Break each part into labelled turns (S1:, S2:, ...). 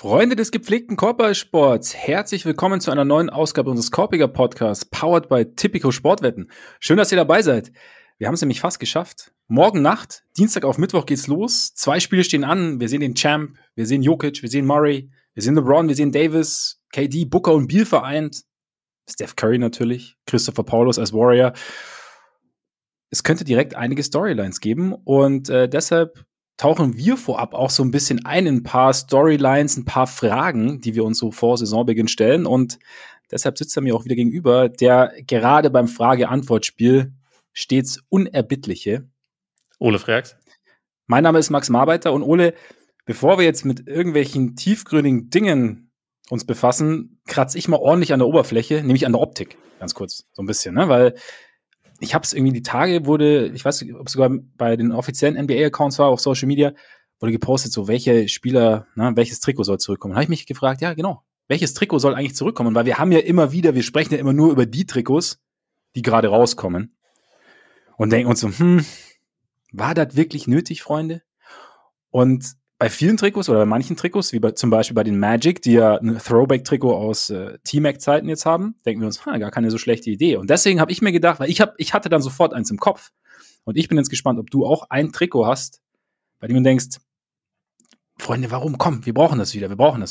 S1: Freunde des gepflegten Korbballsports, herzlich willkommen zu einer neuen Ausgabe unseres Korbiger Podcasts, powered by Tipico Sportwetten. Schön, dass ihr dabei seid. Wir haben es nämlich fast geschafft. Morgen Nacht, Dienstag auf Mittwoch geht's los. 2 Spiele stehen an. Wir sehen den Champ, wir sehen Jokic, wir sehen Murray, wir sehen LeBron, wir sehen Davis, KD, Booker und Beal vereint. Steph Curry natürlich, Christopher Paulus als Warrior. Es könnte direkt einige Storylines geben und deshalb tauchen wir vorab auch so ein bisschen ein in ein paar Storylines, ein paar Fragen, die wir uns so vor Saisonbeginn stellen. Und deshalb sitzt er mir auch wieder gegenüber, der gerade beim Frage-Antwort-Spiel stets Unerbittliche.
S2: Ole Freaks.
S1: Mein Name ist Max Marbeiter und Ole, bevor wir jetzt mit irgendwelchen tiefgründigen Dingen uns befassen, kratze ich mal ordentlich an der Oberfläche, nämlich an der Optik, ganz kurz, so ein bisschen, ne? Weil ich habe es irgendwie die Tage ich weiß nicht, ob es sogar bei den offiziellen NBA-Accounts war, auf Social Media, wurde gepostet, so welche Spieler, welches Trikot soll zurückkommen. Da habe ich mich gefragt, ja genau, welches Trikot soll eigentlich zurückkommen? Weil wir haben ja immer wieder, wir sprechen ja immer nur über die Trikots, die gerade rauskommen und denken uns so, war das wirklich nötig, Freunde? Und bei vielen Trikots oder bei manchen Trikots, wie zum Beispiel bei den Magic, die ja ein Throwback-Trikot aus T-Mac-Zeiten jetzt haben, denken wir uns, gar keine so schlechte Idee. Und deswegen habe ich mir gedacht, weil ich hatte dann sofort eins im Kopf. Und ich bin jetzt gespannt, ob du auch ein Trikot hast, bei dem du denkst, Freunde, warum? Komm, wir brauchen das wieder.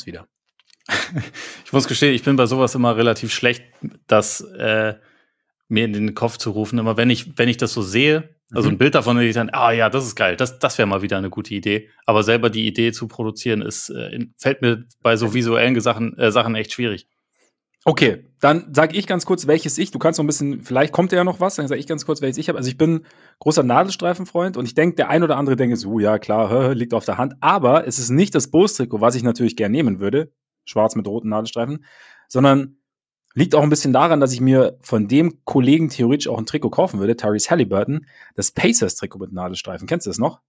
S2: Ich muss gestehen, ich bin bei sowas immer relativ schlecht, das mir in den Kopf zu rufen. Immer wenn ich das so sehe, also ein Bild davon, ich dann, ja, das ist geil, das wäre mal wieder eine gute Idee. Aber selber die Idee zu produzieren, fällt mir bei so visuellen Sachen echt schwierig.
S1: Okay, dann sage ich ganz kurz, welches du kannst noch ein bisschen, vielleicht kommt ja noch was, dann sage ich ganz kurz, welches ich habe. Also ich bin großer Nadelstreifenfreund und ich denke, der ein oder andere denkt so, ja klar, liegt auf der Hand. Aber es ist nicht das Bulls-Trikot, was ich natürlich gerne nehmen würde, schwarz mit roten Nadelstreifen, sondern liegt auch ein bisschen daran, dass ich mir von dem Kollegen theoretisch auch ein Trikot kaufen würde, Tyrese Halliburton, das Pacers-Trikot mit Nadelstreifen. Kennst du das noch?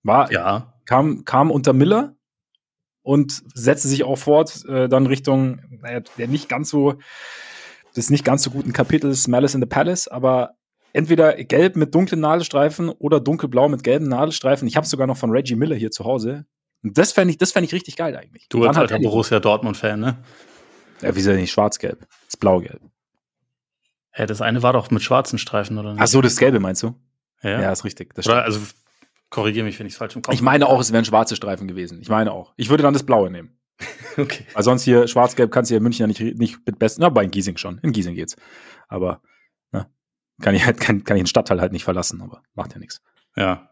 S1: Kam unter Miller und setzte sich auch fort dann Richtung das nicht ganz so guten Kapitels Malice in the Palace, aber entweder gelb mit dunklen Nadelstreifen oder dunkelblau mit gelben Nadelstreifen. Ich habe es sogar noch von Reggie Miller hier zu Hause. Und das fände ich richtig geil eigentlich.
S2: Du als alter Borussia Dortmund-Fan, ne?
S1: Ja, wieso nicht schwarz-gelb? Das ist blau-gelb.
S2: Das eine war doch mit schwarzen Streifen, oder nicht?
S1: Ach so, das Gelbe meinst du?
S2: Ja,
S1: ist richtig. Das
S2: oder, also, korrigiere mich, wenn ich es falsch im Kopf habe.
S1: Ich meine auch, es wären schwarze Streifen gewesen. Ich meine auch. Ich würde dann das Blaue nehmen.
S2: Okay.
S1: Weil sonst hier schwarz-gelb kannst du hier in München ja nicht mit besten, bei in Giesing schon. In Giesing geht's. Aber, kann ich den Stadtteil halt nicht verlassen, aber macht ja nichts.
S2: Ja.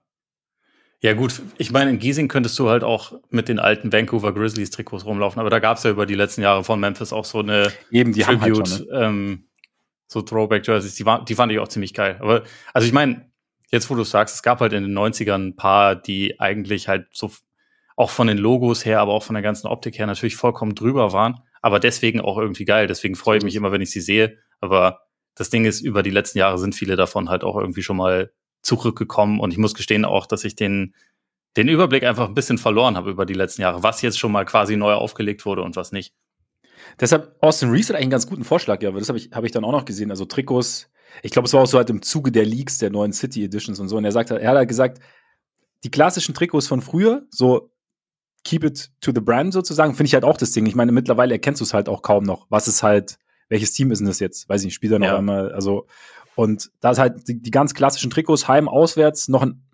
S2: Ja gut, ich meine, in Giesing könntest du halt auch mit den alten Vancouver Grizzlies Trikots rumlaufen, aber da gab es ja über die letzten Jahre von Memphis auch so eine
S1: die Tribute, haben halt schon,
S2: so Throwback-Jerseys, die fand ich auch ziemlich geil. Aber, also ich meine, jetzt wo du sagst, es gab halt in den 90ern ein paar, die eigentlich halt so auch von den Logos her, aber auch von der ganzen Optik her natürlich vollkommen drüber waren, aber deswegen auch irgendwie geil. Deswegen freue ich mich immer, wenn ich sie sehe. Aber das Ding ist, über die letzten Jahre sind viele davon halt auch irgendwie schon mal zurückgekommen und ich muss gestehen auch, dass ich den Überblick einfach ein bisschen verloren habe über die letzten Jahre, was jetzt schon mal quasi neu aufgelegt wurde und was nicht.
S1: Deshalb, Austin Reeves hat eigentlich einen ganz guten Vorschlag, ja, aber das habe ich dann auch noch gesehen, also Trikots, ich glaube, es war auch so halt im Zuge der Leaks, der neuen City Editions und so, und er hat halt gesagt, die klassischen Trikots von früher, so keep it to the brand sozusagen, finde ich halt auch das Ding. Ich meine, mittlerweile erkennst du es halt auch kaum noch, welches Team ist denn das jetzt? Weiß ich nicht, spielt er noch einmal, also. Und da ist halt die ganz klassischen Trikots, heim, auswärts, noch ein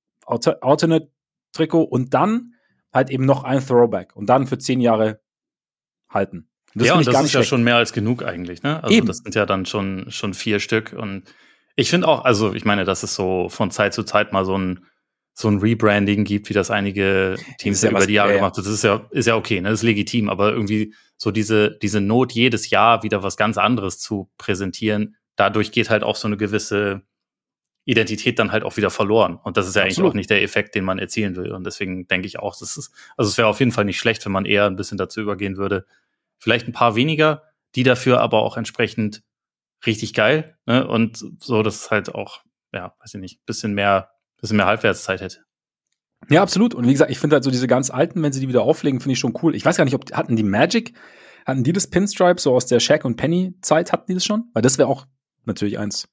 S1: Alternate-Trikot und dann halt eben noch ein Throwback und dann für 10 Jahre halten.
S2: Und das ist ja schon mehr als genug eigentlich, ne? Also eben. Das sind ja dann schon 4 Stück und ich finde auch, also ich meine, dass es so von Zeit zu Zeit mal so ein Rebranding gibt, wie das einige Teams über die Jahre gemacht haben. Das ist ja okay, ne? Das ist legitim, aber irgendwie so diese Not, jedes Jahr wieder was ganz anderes zu präsentieren, dadurch geht halt auch so eine gewisse Identität dann halt auch wieder verloren. Und das ist ja eigentlich auch nicht der Effekt, den man erzielen will. Und deswegen denke ich auch, es wäre auf jeden Fall nicht schlecht, wenn man eher ein bisschen dazu übergehen würde. Vielleicht ein paar weniger, die dafür aber auch entsprechend richtig geil, ne? Und so, dass es halt auch, weiß ich nicht, bisschen mehr Halbwertszeit hätte.
S1: Ja, absolut. Und wie gesagt, ich finde halt so diese ganz alten, wenn sie die wieder auflegen, finde ich schon cool. Ich weiß gar nicht, hatten die Magic, hatten die das Pinstripe so aus der Shaq und Penny Zeit, hatten die das schon? Weil das wäre auch natürlich eins.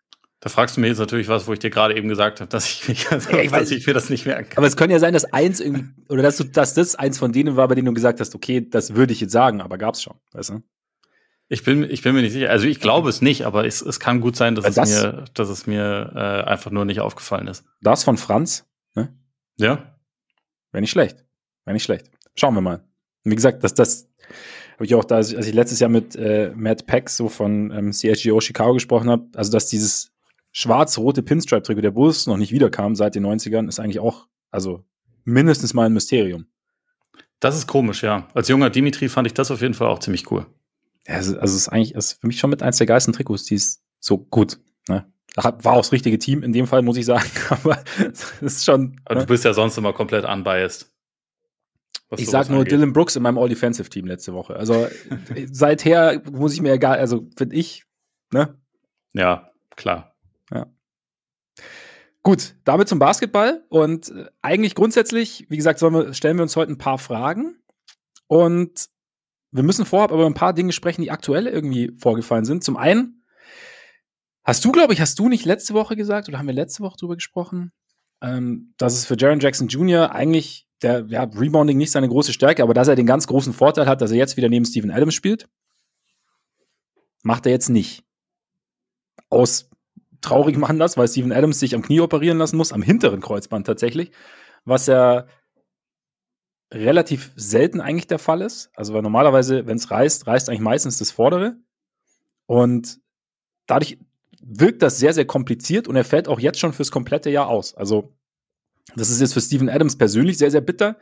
S2: Da fragst du mir jetzt natürlich was, wo ich dir gerade eben gesagt habe, dass ich mir das nicht merken kann.
S1: Aber es kann ja sein, dass eins irgendwie, oder dass das eins von denen war, bei denen du gesagt hast, okay, das würde ich jetzt sagen, aber gab's schon, weißt du?
S2: Ich bin mir nicht sicher. Also ich glaube es nicht, aber es kann gut sein, dass es mir einfach nur nicht aufgefallen ist.
S1: Das von Franz, ne?
S2: Ja.
S1: Wäre nicht schlecht. Schauen wir mal. Und wie gesagt, das habe ich auch da, als ich letztes Jahr mit Matt Peck so von CSGO Chicago gesprochen habe, also dass dieses schwarz-rote Pinstripe-Trikot der Bulls noch nicht wiederkam seit den 90ern, ist eigentlich auch, also mindestens mal ein Mysterium.
S2: Das ist komisch, ja. Als junger Dimitri fand ich das auf jeden Fall auch ziemlich cool.
S1: Ja, also es ist eigentlich für mich schon mit eins der geilsten Trikots, die ist so gut. Ne? War auch das richtige Team in dem Fall, muss ich sagen. Aber es ist schon.
S2: Aber du bist ja sonst immer komplett unbiased.
S1: Ich sag nur angeht. Dylan Brooks in meinem All-Defensive-Team letzte Woche. Also seither muss ich mir egal, also finde ich, ne?
S2: Ja, klar.
S1: Ja. Gut, damit zum Basketball. Und eigentlich grundsätzlich, wie gesagt, stellen wir uns heute ein paar Fragen. Und wir müssen vorab aber ein paar Dinge sprechen, die aktuell irgendwie vorgefallen sind. Zum einen, hast du nicht letzte Woche gesagt, oder haben wir letzte Woche drüber gesprochen, dass es für Jaren Jackson Jr. eigentlich Rebounding nicht seine große Stärke, aber dass er den ganz großen Vorteil hat, dass er jetzt wieder neben Steven Adams spielt, macht er jetzt nicht. Traurig machen das, weil Steven Adams sich am Knie operieren lassen muss, am hinteren Kreuzband tatsächlich, was ja relativ selten eigentlich der Fall ist. Also weil normalerweise, wenn es reißt eigentlich meistens das Vordere. Und dadurch wirkt das sehr, sehr kompliziert und er fällt auch jetzt schon fürs komplette Jahr aus. Also das ist jetzt für Steven Adams persönlich sehr, sehr bitter.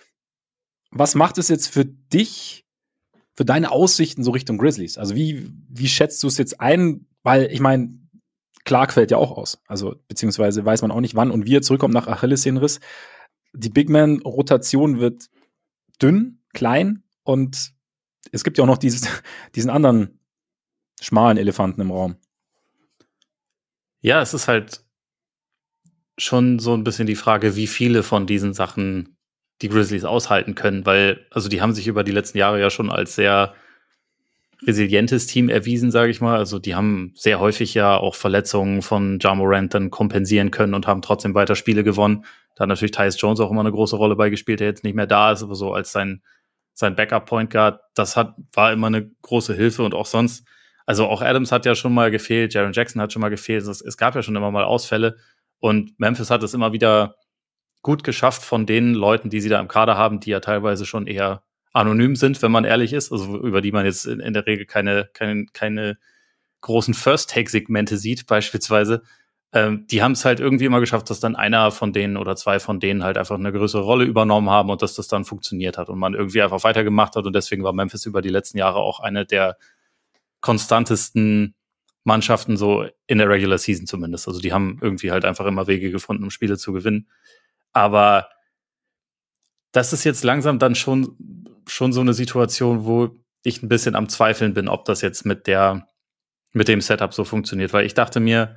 S1: Was macht es jetzt für dich, für deine Aussichten so Richtung Grizzlies? Also wie schätzt du es jetzt ein? Weil ich meine, Clark fällt ja auch aus. Also beziehungsweise weiß man auch nicht, wann und wie er zurückkommt nach Achillessehnenriss. Die Big-Man-Rotation wird dünn, klein und es gibt ja auch noch diesen anderen schmalen Elefanten im Raum.
S2: Ja, es ist halt schon so ein bisschen die Frage, wie viele von diesen Sachen die Grizzlies aushalten können, weil, also die haben sich über die letzten Jahre ja schon als sehr resilientes Team erwiesen, sage ich mal. Also die haben sehr häufig ja auch Verletzungen von Ja Morant dann kompensieren können und haben trotzdem weiter Spiele gewonnen. Da hat natürlich Tyus Jones auch immer eine große Rolle beigespielt, der jetzt nicht mehr da ist, aber so als sein Backup-Point Guard, war immer eine große Hilfe und auch sonst. Also auch Adams hat ja schon mal gefehlt, Jaren Jackson hat schon mal gefehlt, es gab ja schon immer mal Ausfälle und Memphis hat es immer wieder gut geschafft von den Leuten, die sie da im Kader haben, die ja teilweise schon eher anonym sind, wenn man ehrlich ist, also über die man jetzt in der Regel keine großen First-Take-Segmente sieht, beispielsweise. Die haben es halt irgendwie immer geschafft, dass dann einer von denen oder zwei von denen halt einfach eine größere Rolle übernommen haben und dass das dann funktioniert hat und man irgendwie einfach weitergemacht hat und deswegen war Memphis über die letzten Jahre auch eine der konstantesten Mannschaften so in der Regular Season zumindest. Also die haben irgendwie halt einfach immer Wege gefunden, um Spiele zu gewinnen. Aber das ist jetzt langsam dann schon so eine Situation, wo ich ein bisschen am Zweifeln bin, ob das jetzt mit dem Setup so funktioniert. Weil ich dachte mir,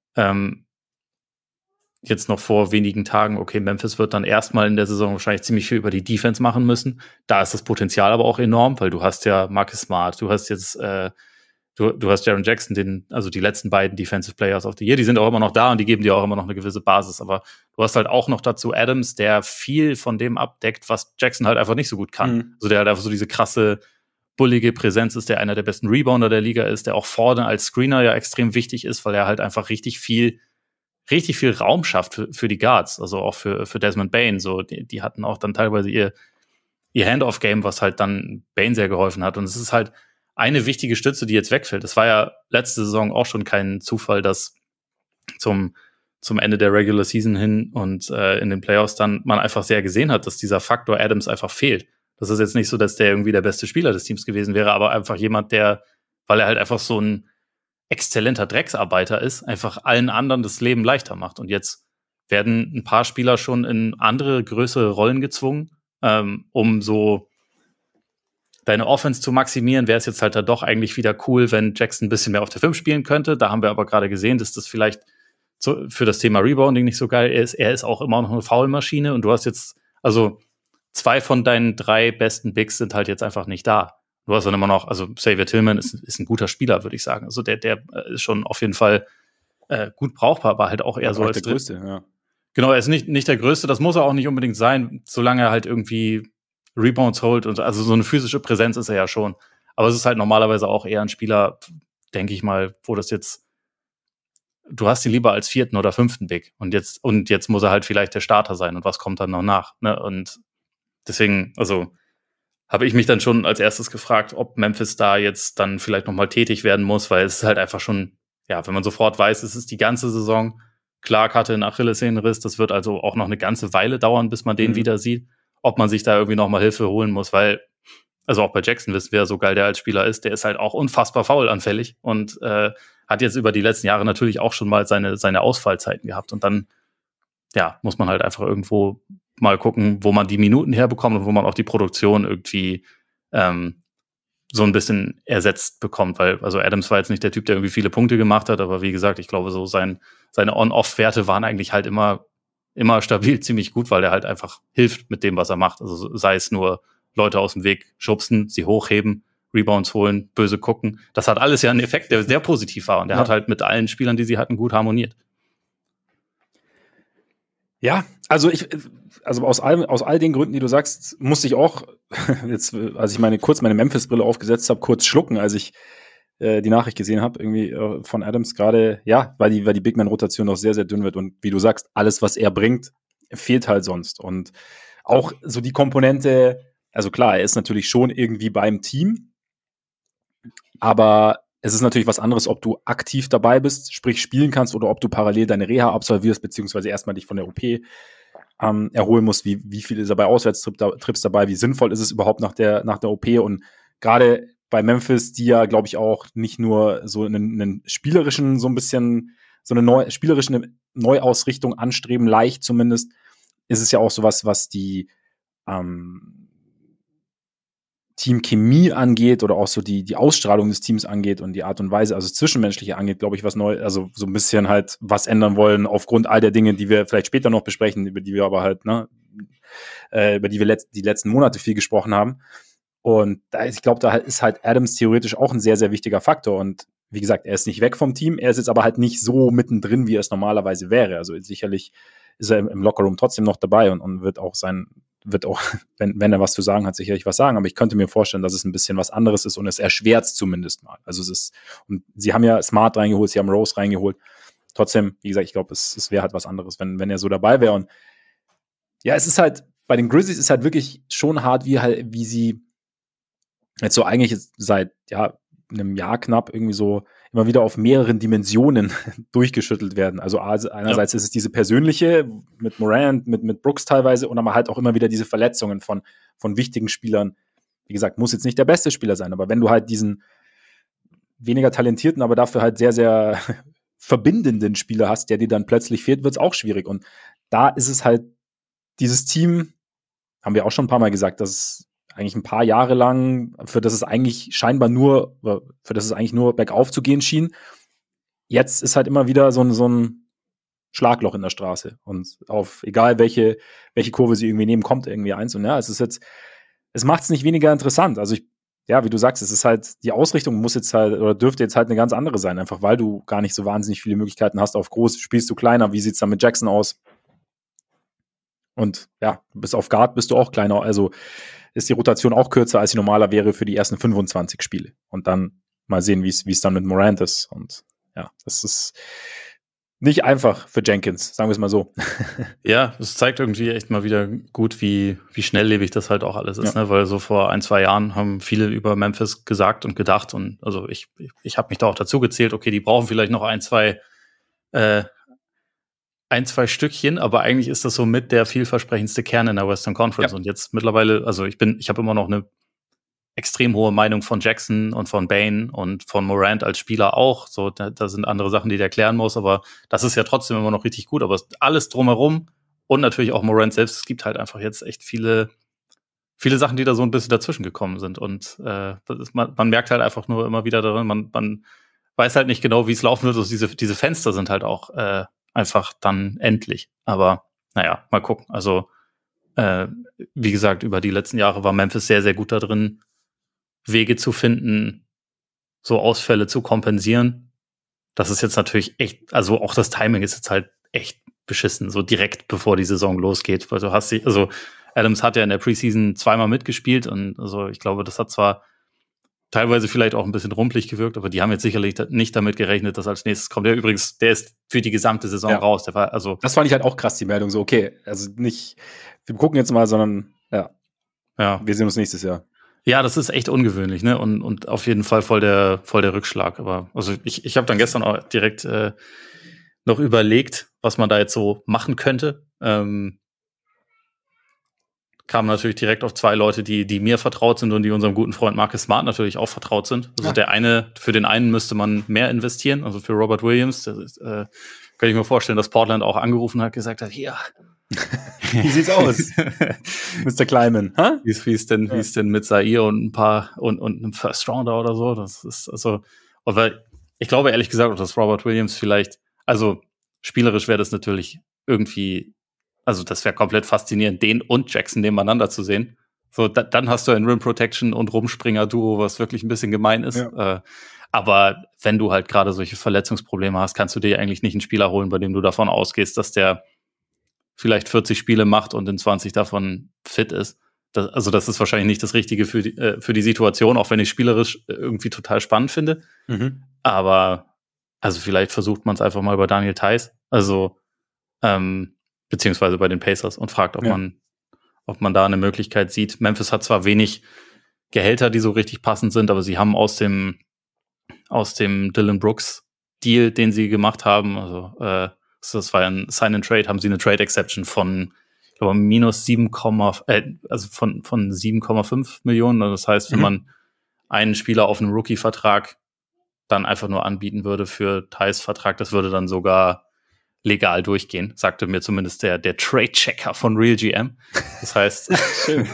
S2: jetzt noch vor wenigen Tagen, okay, Memphis wird dann erstmal in der Saison wahrscheinlich ziemlich viel über die Defense machen müssen. Da ist das Potenzial aber auch enorm, weil du hast ja Marcus Smart, du hast jetzt du hast Jaren Jackson, also die letzten beiden Defensive Players of the Year, die sind auch immer noch da und die geben dir auch immer noch eine gewisse Basis. Aber du hast halt auch noch dazu Adams, der viel von dem abdeckt, was Jackson halt einfach nicht so gut kann. Mhm. Also der halt einfach so diese krasse, bullige Präsenz ist, der einer der besten Rebounder der Liga ist, der auch vorne als Screener ja extrem wichtig ist, weil er halt einfach richtig viel Raum schafft für die Guards, also auch für Desmond Bane. So, die hatten auch dann teilweise ihr Hand-Off-Game, was halt dann Bane sehr geholfen hat. Und es ist halt eine wichtige Stütze, die jetzt wegfällt. Es war ja letzte Saison auch schon kein Zufall, dass zum Ende der Regular Season hin und in den Playoffs dann man einfach sehr gesehen hat, dass dieser Faktor Adams einfach fehlt. Das ist jetzt nicht so, dass der irgendwie der beste Spieler des Teams gewesen wäre, aber einfach jemand, weil er halt einfach so ein exzellenter Drecksarbeiter ist, einfach allen anderen das Leben leichter macht. Und jetzt werden ein paar Spieler schon in andere, größere Rollen gezwungen, um so deine Offense zu maximieren, wäre es jetzt halt doch eigentlich wieder cool, wenn Jackson ein bisschen mehr auf der 5 spielen könnte. Da haben wir aber gerade gesehen, dass das vielleicht für das Thema Rebounding nicht so geil ist. Er ist auch immer noch eine Foulmaschine und du hast jetzt, also 2 von deinen 3 besten Bigs sind halt jetzt einfach nicht da. Du hast dann immer noch, also Xavier Tillman ist ein guter Spieler, würde ich sagen. Also der ist schon auf jeden Fall gut brauchbar, aber halt auch eher so als
S1: der Größte, ja.
S2: Genau, er ist nicht der Größte, das muss er auch nicht unbedingt sein, solange er halt irgendwie Rebounds holt und also so eine physische Präsenz ist er ja schon. Aber es ist halt normalerweise auch eher ein Spieler, denke ich mal, wo das jetzt du hast ihn lieber als 4. oder 5. Big und jetzt muss er halt vielleicht der Starter sein und was kommt dann noch nach, ne? Und deswegen, also habe ich mich dann schon als erstes gefragt, ob Memphis da jetzt dann vielleicht noch mal tätig werden muss, weil es ist halt einfach schon, ja, wenn man sofort weiß, es ist die ganze Saison. Clark hatte einen Achillessehnenriss, das wird also auch noch eine ganze Weile dauern, bis man den wieder sieht, ob man sich da irgendwie noch mal Hilfe holen muss, weil, also auch bei Jackson wissen wir, so geil der als Spieler ist, der ist halt auch unfassbar foulanfällig und hat jetzt über die letzten Jahre natürlich auch schon mal seine Ausfallzeiten gehabt und dann, ja, muss man halt einfach irgendwo mal gucken, wo man die Minuten herbekommt und wo man auch die Produktion irgendwie so ein bisschen ersetzt bekommt, weil, also Adams war jetzt nicht der Typ, der irgendwie viele Punkte gemacht hat, aber wie gesagt, ich glaube, so seine On-Off-Werte waren eigentlich halt immer stabil ziemlich gut, weil er halt einfach hilft mit dem, was er macht. Also sei es nur Leute aus dem Weg schubsen, sie hochheben, Rebounds holen, böse gucken. Das hat alles ja einen Effekt, der sehr positiv war und der hat halt mit allen Spielern, die sie hatten, gut harmoniert.
S1: Ja, also aus all den Gründen, die du sagst, musste ich auch jetzt, als ich kurz meine Memphis-Brille aufgesetzt habe, kurz schlucken, als ich die Nachricht gesehen habe, irgendwie von Adams gerade, ja, weil die Big Man-Rotation noch sehr, sehr dünn wird und wie du sagst, alles, was er bringt, fehlt halt sonst. Und auch so die Komponente, also klar, er ist natürlich schon irgendwie beim Team, aber es ist natürlich was anderes, ob du aktiv dabei bist, sprich spielen kannst, oder ob du parallel deine Reha absolvierst, beziehungsweise erstmal dich von der OP erholen musst. Wie viel ist er bei Auswärtstrips dabei? Wie sinnvoll ist es überhaupt nach der OP? Und gerade bei Memphis, die ja, glaube ich, auch nicht nur so einen spielerischen, so ein bisschen, so eine spielerische Neuausrichtung anstreben, leicht zumindest, ist es ja auch sowas, was die Teamchemie angeht oder auch so die Ausstrahlung des Teams angeht und die Art und Weise, also das Zwischenmenschliche angeht, glaube ich, was neu, also so ein bisschen halt was ändern wollen aufgrund all der Dinge, die wir vielleicht später noch besprechen, über die wir aber halt, über die wir die letzten Monate viel gesprochen haben. Und ich glaube, da ist halt Adams theoretisch auch ein sehr, sehr wichtiger Faktor. Und wie gesagt, er ist nicht weg vom Team, er ist jetzt aber halt nicht so mittendrin, wie er es normalerweise wäre. Also sicherlich ist er im Lockerroom trotzdem noch dabei und wird auch, wenn er was zu sagen hat, sicherlich was sagen. Aber ich könnte mir vorstellen, dass es ein bisschen was anderes ist und es erschwert zumindest mal. Also und sie haben ja Smart reingeholt, sie haben Rose reingeholt. Trotzdem, wie gesagt, ich glaube, es wäre halt was anderes, wenn er so dabei wäre. Und ja, es ist halt, bei den Grizzlies ist halt wirklich schon hart, wie sie jetzt so eigentlich seit einem Jahr knapp irgendwie so immer wieder auf mehreren Dimensionen durchgeschüttelt werden. Also einerseits ist es diese persönliche mit Morant, mit Brooks teilweise und aber halt auch immer wieder diese Verletzungen von wichtigen Spielern. Wie gesagt, muss jetzt nicht der beste Spieler sein, aber wenn du halt diesen weniger talentierten, aber dafür halt sehr, sehr verbindenden Spieler hast, der dir dann plötzlich fehlt, wird es auch schwierig. Und da ist es halt, dieses Team, haben wir auch schon ein paar Mal gesagt, dass es eigentlich ein paar Jahre lang, für das es eigentlich nur bergauf zu gehen schien. Jetzt ist halt immer wieder so ein Schlagloch in der Straße. Und auf egal welche Kurve sie irgendwie nehmen, kommt irgendwie eins. Und ja, es macht es nicht weniger interessant. Also wie du sagst, es ist halt, die Ausrichtung muss jetzt halt, oder dürfte jetzt halt eine ganz andere sein, einfach weil du gar nicht so wahnsinnig viele Möglichkeiten hast. Auf groß spielst du kleiner, wie sieht es dann mit Jackson aus? Und ja, bis auf Guard bist du auch kleiner. Also ist die Rotation auch kürzer, als sie normaler wäre für die ersten 25 Spiele. Und dann mal sehen, wie es dann mit Morant ist. Und ja, das ist nicht einfach für Jenkins, sagen wir es mal so.
S2: Ja, es zeigt irgendwie echt mal wieder gut, wie schnelllebig das halt auch alles ist, ne? Weil so vor 1-2 Jahren haben viele über Memphis gesagt und gedacht und also ich habe mich da auch dazu gezählt, okay, die brauchen vielleicht noch ein, zwei Stückchen, aber eigentlich ist das so mit der vielversprechendste Kern in der Western Conference. Ja. Und jetzt mittlerweile, also ich habe immer noch eine extrem hohe Meinung von Jackson und von Bane und von Morant als Spieler auch. So, da sind andere Sachen, die der klären muss, aber das ist ja trotzdem immer noch richtig gut. Aber alles drumherum und natürlich auch Morant selbst, es gibt halt einfach jetzt echt viele Sachen, die da so ein bisschen dazwischen gekommen sind. Und man merkt halt einfach nur immer wieder darin, man weiß halt nicht genau, wie es laufen wird. Also diese Fenster sind halt auch einfach dann endlich. Aber naja, mal gucken. Also wie gesagt, über die letzten Jahre war Memphis sehr, sehr gut da drin, Wege zu finden, so Ausfälle zu kompensieren. das ist jetzt natürlich echt, also auch das Timing ist jetzt halt echt beschissen, so direkt bevor die Saison losgeht, weil du hast dich, also Adams hat ja in der Preseason zweimal mitgespielt und also ich glaube, das hat zwar teilweise vielleicht auch ein bisschen rumpelig gewirkt, aber die haben jetzt sicherlich nicht damit gerechnet, dass als nächstes kommt. Der übrigens, der ist für die gesamte Saison raus. Der war, also
S1: das fand ich halt auch krass, die Meldung. So, okay, also nicht, wir gucken jetzt mal, sondern wir sehen uns nächstes Jahr.
S2: Ja, das ist echt ungewöhnlich, ne? Und auf jeden Fall voll der Rückschlag. Aber also ich habe dann gestern auch direkt noch überlegt, was man da jetzt so machen könnte. Kam natürlich direkt auf zwei Leute, die mir vertraut sind und die unserem guten Freund Marcus Smart natürlich auch vertraut sind. Also für den einen müsste man mehr investieren, also für Robert Williams. Das ist, kann ich mir vorstellen, dass Portland auch angerufen hat, gesagt hat, hier.
S1: Wie sieht's aus, Mr. Kleiman? Huh?
S2: Wie ist denn mit Zaire und ein paar und einem First Rounder oder so? Das ist also, aber ich glaube ehrlich gesagt, dass Robert Williams vielleicht, also spielerisch wäre das natürlich irgendwie, also das wäre komplett faszinierend, den und Jackson nebeneinander zu sehen. So, dann hast du ein Rim Protection und Rumspringer-Duo, was wirklich ein bisschen gemein ist. Ja. Aber wenn du halt gerade solche Verletzungsprobleme hast, kannst du dir eigentlich nicht einen Spieler holen, bei dem du davon ausgehst, dass der vielleicht 40 Spiele macht und in 20 davon fit ist. Das ist wahrscheinlich nicht das Richtige für die Situation, auch wenn ich spielerisch irgendwie total spannend finde. Mhm. Aber also vielleicht versucht man es einfach mal bei Daniel Theis, also beziehungsweise bei den Pacers und fragt, ob man da eine Möglichkeit sieht. Memphis hat zwar wenig Gehälter, die so richtig passend sind, aber sie haben aus dem Dylan Brooks Deal, den sie gemacht haben, also das war ein Sign-and-Trade, haben sie eine Trade-Exception von, ich glaube, minus 7,5 Millionen. Das heißt, wenn man einen Spieler auf einem Rookie-Vertrag dann einfach nur anbieten würde für Theis Vertrag, das würde dann sogar legal durchgehen, sagte mir zumindest der Trade-Checker von Real GM. Das heißt,
S1: schön.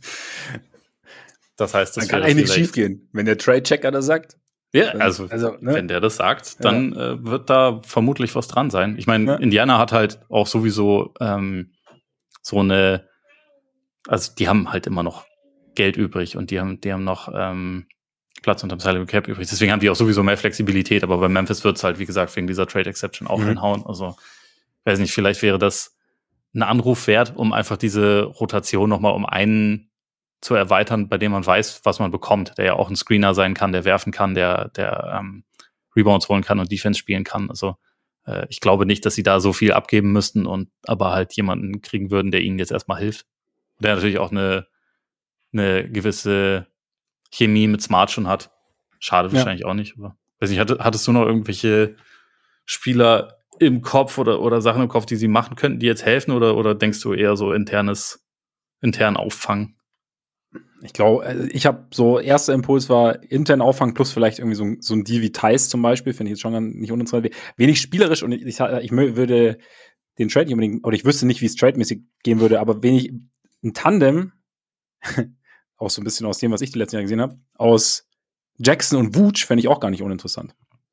S2: Das
S1: kann eigentlich nicht schief gehen, wenn der Trade-Checker das sagt.
S2: Ja, also wenn der das sagt, dann wird da vermutlich was dran sein. Ich meine, Indiana hat halt auch sowieso so eine, also die haben halt immer noch Geld übrig und die haben noch Platz unterm Salary Cap übrig. Deswegen haben die auch sowieso mehr Flexibilität, aber bei Memphis wird es halt, wie gesagt, wegen dieser Trade Exception auch hinhauen. Also, weiß nicht, vielleicht wäre das ein Anruf wert, um einfach diese Rotation nochmal um einen zu erweitern, bei dem man weiß, was man bekommt, der ja auch ein Screener sein kann, der werfen kann, der Rebounds holen kann und Defense spielen kann. Also ich glaube nicht, dass sie da so viel abgeben müssten und aber halt jemanden kriegen würden, der ihnen jetzt erstmal hilft. Der natürlich auch eine gewisse Chemie mit Smart schon hat. Schade wahrscheinlich auch nicht. Aber weiß nicht, hattest du noch irgendwelche Spieler im Kopf oder Sachen im Kopf, die sie machen könnten, die jetzt helfen oder denkst du eher so intern auffangen?
S1: Ich glaube, ich habe so, erster Impuls war intern Auffang plus vielleicht irgendwie so ein Deal wie Theis zum Beispiel, finde ich jetzt schon nicht uninteressant. Wenig spielerisch und ich würde den Trade nicht unbedingt, oder ich wüsste nicht, wie es trademäßig gehen würde, aber wenig ein Tandem, auch so ein bisschen aus dem, was ich die letzten Jahre gesehen habe, aus Jackson und Vooch fände ich auch gar nicht uninteressant.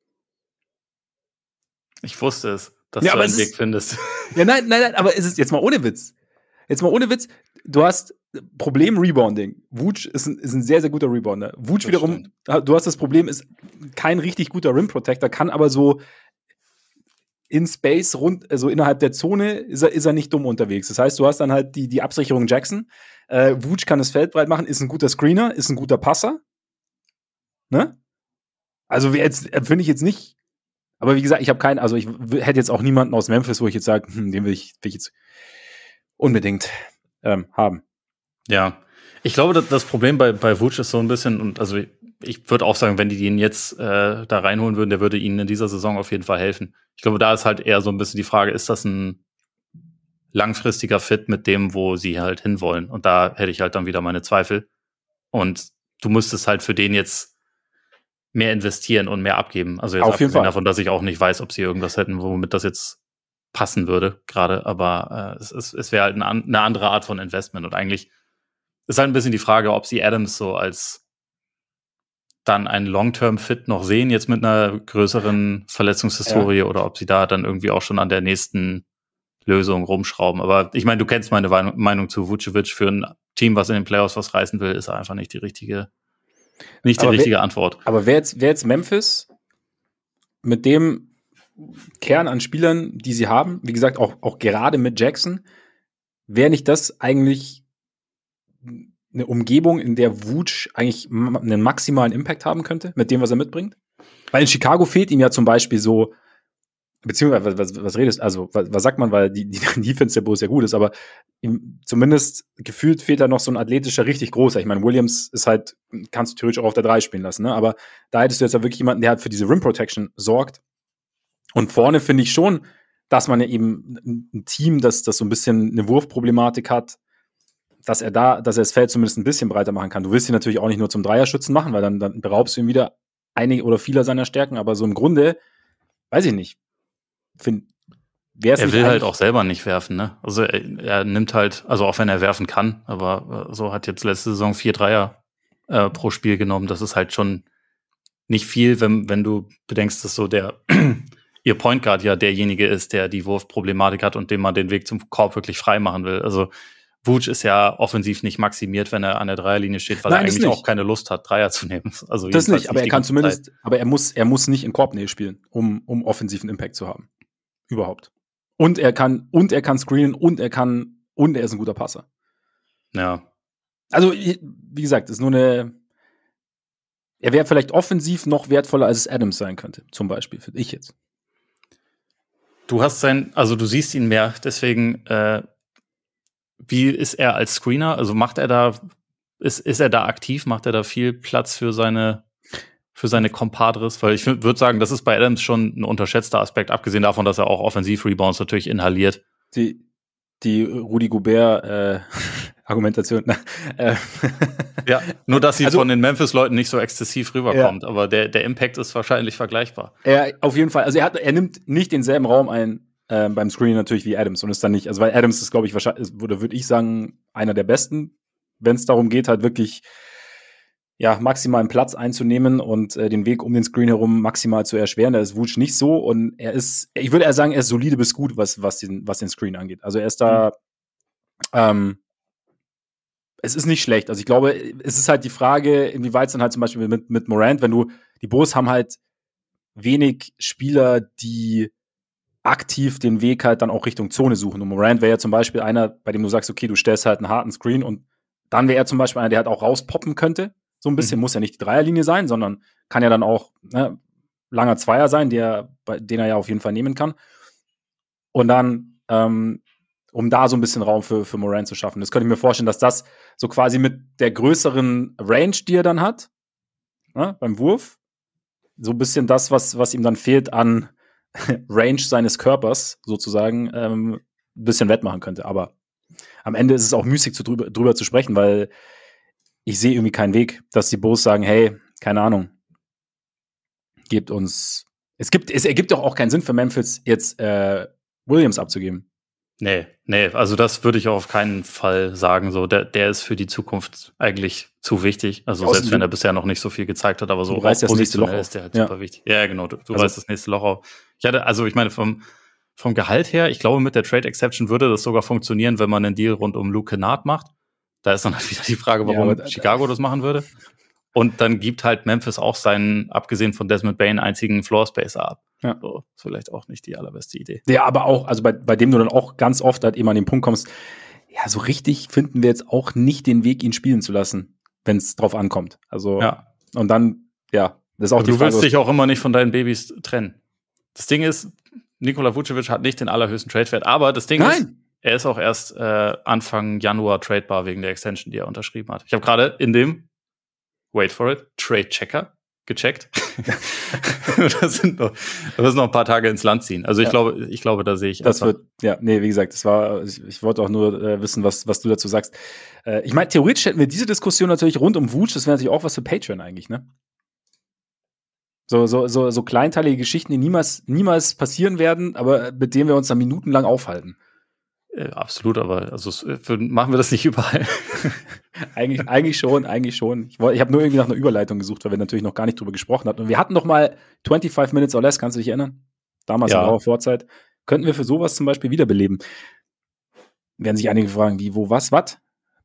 S2: Ich wusste es, dass du einen Weg findest.
S1: Ja, nein, aber es ist jetzt mal ohne Witz. Du hast Problem Rebounding. Vooch ist ein sehr, sehr guter Rebounder. Vooch wiederum, du hast das Problem, ist kein richtig guter Rim Protector, kann aber so in Space also innerhalb der Zone ist er nicht dumm unterwegs. Das heißt, du hast dann halt die Absicherung Jackson. Vooch kann das Feld breit machen, ist ein guter Screener, ist ein guter Passer. Ne? Also finde ich jetzt nicht. Aber wie gesagt, ich habe keinen, also ich hätte jetzt auch niemanden aus Memphis, wo ich jetzt sage, den will ich jetzt unbedingt haben.
S2: Ja, ich glaube, das Problem bei Vooch ist so ein bisschen, und also ich würde auch sagen, wenn die ihn jetzt da reinholen würden, der würde ihnen in dieser Saison auf jeden Fall helfen. Ich glaube, da ist halt eher so ein bisschen die Frage, ist das ein langfristiger Fit mit dem, wo sie halt hinwollen? Und da hätte ich halt dann wieder meine Zweifel. Und du müsstest halt für den jetzt mehr investieren und mehr abgeben. Also jetzt abgesehen davon, dass ich auch nicht weiß, ob sie irgendwas hätten, womit das jetzt passen würde gerade. Aber es wäre halt eine andere Art von Investment. Und eigentlich ist halt ein bisschen die Frage, ob sie Adams so als dann einen Long-Term-Fit noch sehen, jetzt mit einer größeren Verletzungshistorie, oder ob sie da dann irgendwie auch schon an der nächsten Lösung rumschrauben. Aber ich meine, du kennst meine Meinung zu Vucevic. Für ein Team, was in den Playoffs was reißen will, ist er einfach nicht die richtige Antwort.
S1: Aber wer jetzt Memphis, mit dem Kern an Spielern, die sie haben, wie gesagt, auch gerade mit Jackson, wäre nicht das eigentlich eine Umgebung, in der Vooch eigentlich einen maximalen Impact haben könnte, mit dem, was er mitbringt? Weil in Chicago fehlt ihm ja zum Beispiel so, beziehungsweise, was redest, also, was sagt man, weil die Defense der Bulls ja gut ist, aber ihm zumindest gefühlt fehlt da noch so ein athletischer, richtig großer. Ich meine, Williams ist halt, kannst du theoretisch auch auf der 3 spielen lassen, ne? Aber da hättest du jetzt ja wirklich jemanden, der halt für diese Rim Protection sorgt. Und vorne finde ich schon, dass man ja eben ein Team, das so ein bisschen eine Wurfproblematik hat, dass er das Feld zumindest ein bisschen breiter machen kann. Du willst ihn natürlich auch nicht nur zum Dreierschützen machen, weil dann beraubst du ihm wieder einige oder viele seiner Stärken, aber so im Grunde, weiß ich nicht.
S2: Er will halt auch selber nicht werfen, ne? Also er nimmt halt, also auch wenn er werfen kann, aber so hat jetzt letzte Saison 4 Dreier pro Spiel genommen. Das ist halt schon nicht viel, wenn du bedenkst, dass so ihr Point Guard ja derjenige ist, der die Wurfproblematik hat und dem man den Weg zum Korb wirklich frei machen will. Also Vooch ist ja offensiv nicht maximiert, wenn er an der Dreierlinie steht, weil er eigentlich auch keine Lust hat, Dreier zu nehmen. Also
S1: das nicht, aber er kann zumindest, aber er muss nicht in Korbnähe spielen, um offensiven Impact zu haben. Überhaupt. Und er kann screenen und er ist ein guter Passer.
S2: Ja.
S1: Also, wie gesagt, ist nur er wäre vielleicht offensiv noch wertvoller, als es Adams sein könnte, zum Beispiel, finde ich jetzt.
S2: Du siehst ihn mehr, deswegen, wie ist er als Screener? Also ist er da aktiv? Macht er da viel Platz für seine Compadres? Weil ich würde sagen, das ist bei Adams schon ein unterschätzter Aspekt, abgesehen davon, dass er auch Offensiv-Rebounds natürlich inhaliert.
S1: Die Rudy Gobert Argumentation.
S2: Ja, nur dass sie von den Memphis-Leuten nicht so exzessiv rüberkommt, ja. Aber der Impact ist wahrscheinlich vergleichbar.
S1: Ja, auf jeden Fall. Also er nimmt nicht denselben Raum ein beim Screening natürlich wie Adams und ist dann nicht, also weil Adams ist, glaube ich, wahrscheinlich, würde ich sagen, einer der besten, wenn es darum geht, halt wirklich maximalen Platz einzunehmen und den Weg um den Screen herum maximal zu erschweren. Da ist Vooch nicht so und ich würde eher sagen, er ist solide bis gut, was den Screen angeht. Also er ist da, es ist nicht schlecht. Also ich glaube, es ist halt die Frage, inwieweit es dann halt zum Beispiel mit Morant, die Bulls haben halt wenig Spieler, die aktiv den Weg halt dann auch Richtung Zone suchen. Und Morant wäre ja zum Beispiel einer, bei dem du sagst, okay, du stellst halt einen harten Screen und dann wäre er zum Beispiel einer, der halt auch rauspoppen könnte. So ein bisschen, muss ja nicht die Dreierlinie sein, sondern kann ja dann auch langer Zweier sein, den er ja auf jeden Fall nehmen kann. Und dann, um da so ein bisschen Raum für Morant zu schaffen. Das könnte ich mir vorstellen, dass das so quasi mit der größeren Range, die er dann hat, beim Wurf, so ein bisschen das, was ihm dann fehlt an Range seines Körpers sozusagen, ein bisschen wettmachen könnte. Aber am Ende ist es auch müßig, drüber zu sprechen, weil ich sehe irgendwie keinen Weg, dass die Bulls sagen, hey, keine Ahnung, gebt uns. Es ergibt doch auch keinen Sinn für Memphis, jetzt Williams abzugeben.
S2: Nee, also das würde ich auch auf keinen Fall sagen. So, der ist für die Zukunft eigentlich zu wichtig. Also selbst wenn er bisher noch nicht so viel gezeigt hat, aber so
S1: reißt das nächste Loch
S2: ist der halt super wichtig. Ja, genau, du reißt das nächste Loch auf. Ich meine, vom Gehalt her, ich glaube, mit der Trade Exception würde das sogar funktionieren, wenn man einen Deal rund um Luke Kennard macht. Da ist dann halt wieder die Frage, warum Chicago das machen würde. Und dann gibt halt Memphis auch seinen, abgesehen von Desmond Bane, einzigen Floor Spacer ab.
S1: Ja.
S2: So, ist vielleicht auch nicht die allerbeste Idee.
S1: Ja, aber auch, also bei dem du dann auch ganz oft halt eben an den Punkt kommst, ja, so richtig finden wir jetzt auch nicht den Weg, ihn spielen zu lassen, wenn es drauf ankommt. Also, und dann, das ist auch
S2: aber die Frage. Du willst dich auch immer nicht von deinen Babys trennen. Das Ding ist, Nikola Vucevic hat nicht den allerhöchsten Trade-Wert, aber das Ding ist, er ist auch erst Anfang Januar tradebar wegen der Extension, die er unterschrieben hat. Ich habe gerade in dem wait for it, Trade-Checker gecheckt. Das sind noch ein paar Tage ins Land ziehen. Also ich glaube, da sehe ich
S1: das wird, wie gesagt, ich wollte auch nur wissen, was du dazu sagst. Ich meine, theoretisch hätten wir diese Diskussion natürlich rund um Vooch, das wäre natürlich auch was für Patreon eigentlich, ne? So kleinteilige Geschichten, die niemals passieren werden, aber mit denen wir uns dann minutenlang aufhalten.
S2: Absolut, aber machen wir das nicht überall.
S1: eigentlich schon. Ich habe nur irgendwie nach einer Überleitung gesucht, weil wir natürlich noch gar nicht drüber gesprochen hatten. Und wir hatten noch mal 25 Minutes or Less, kannst du dich erinnern? Damals in der Vorzeit. Könnten wir für sowas zum Beispiel wiederbeleben? Werden sich einige fragen, wie, wo, was?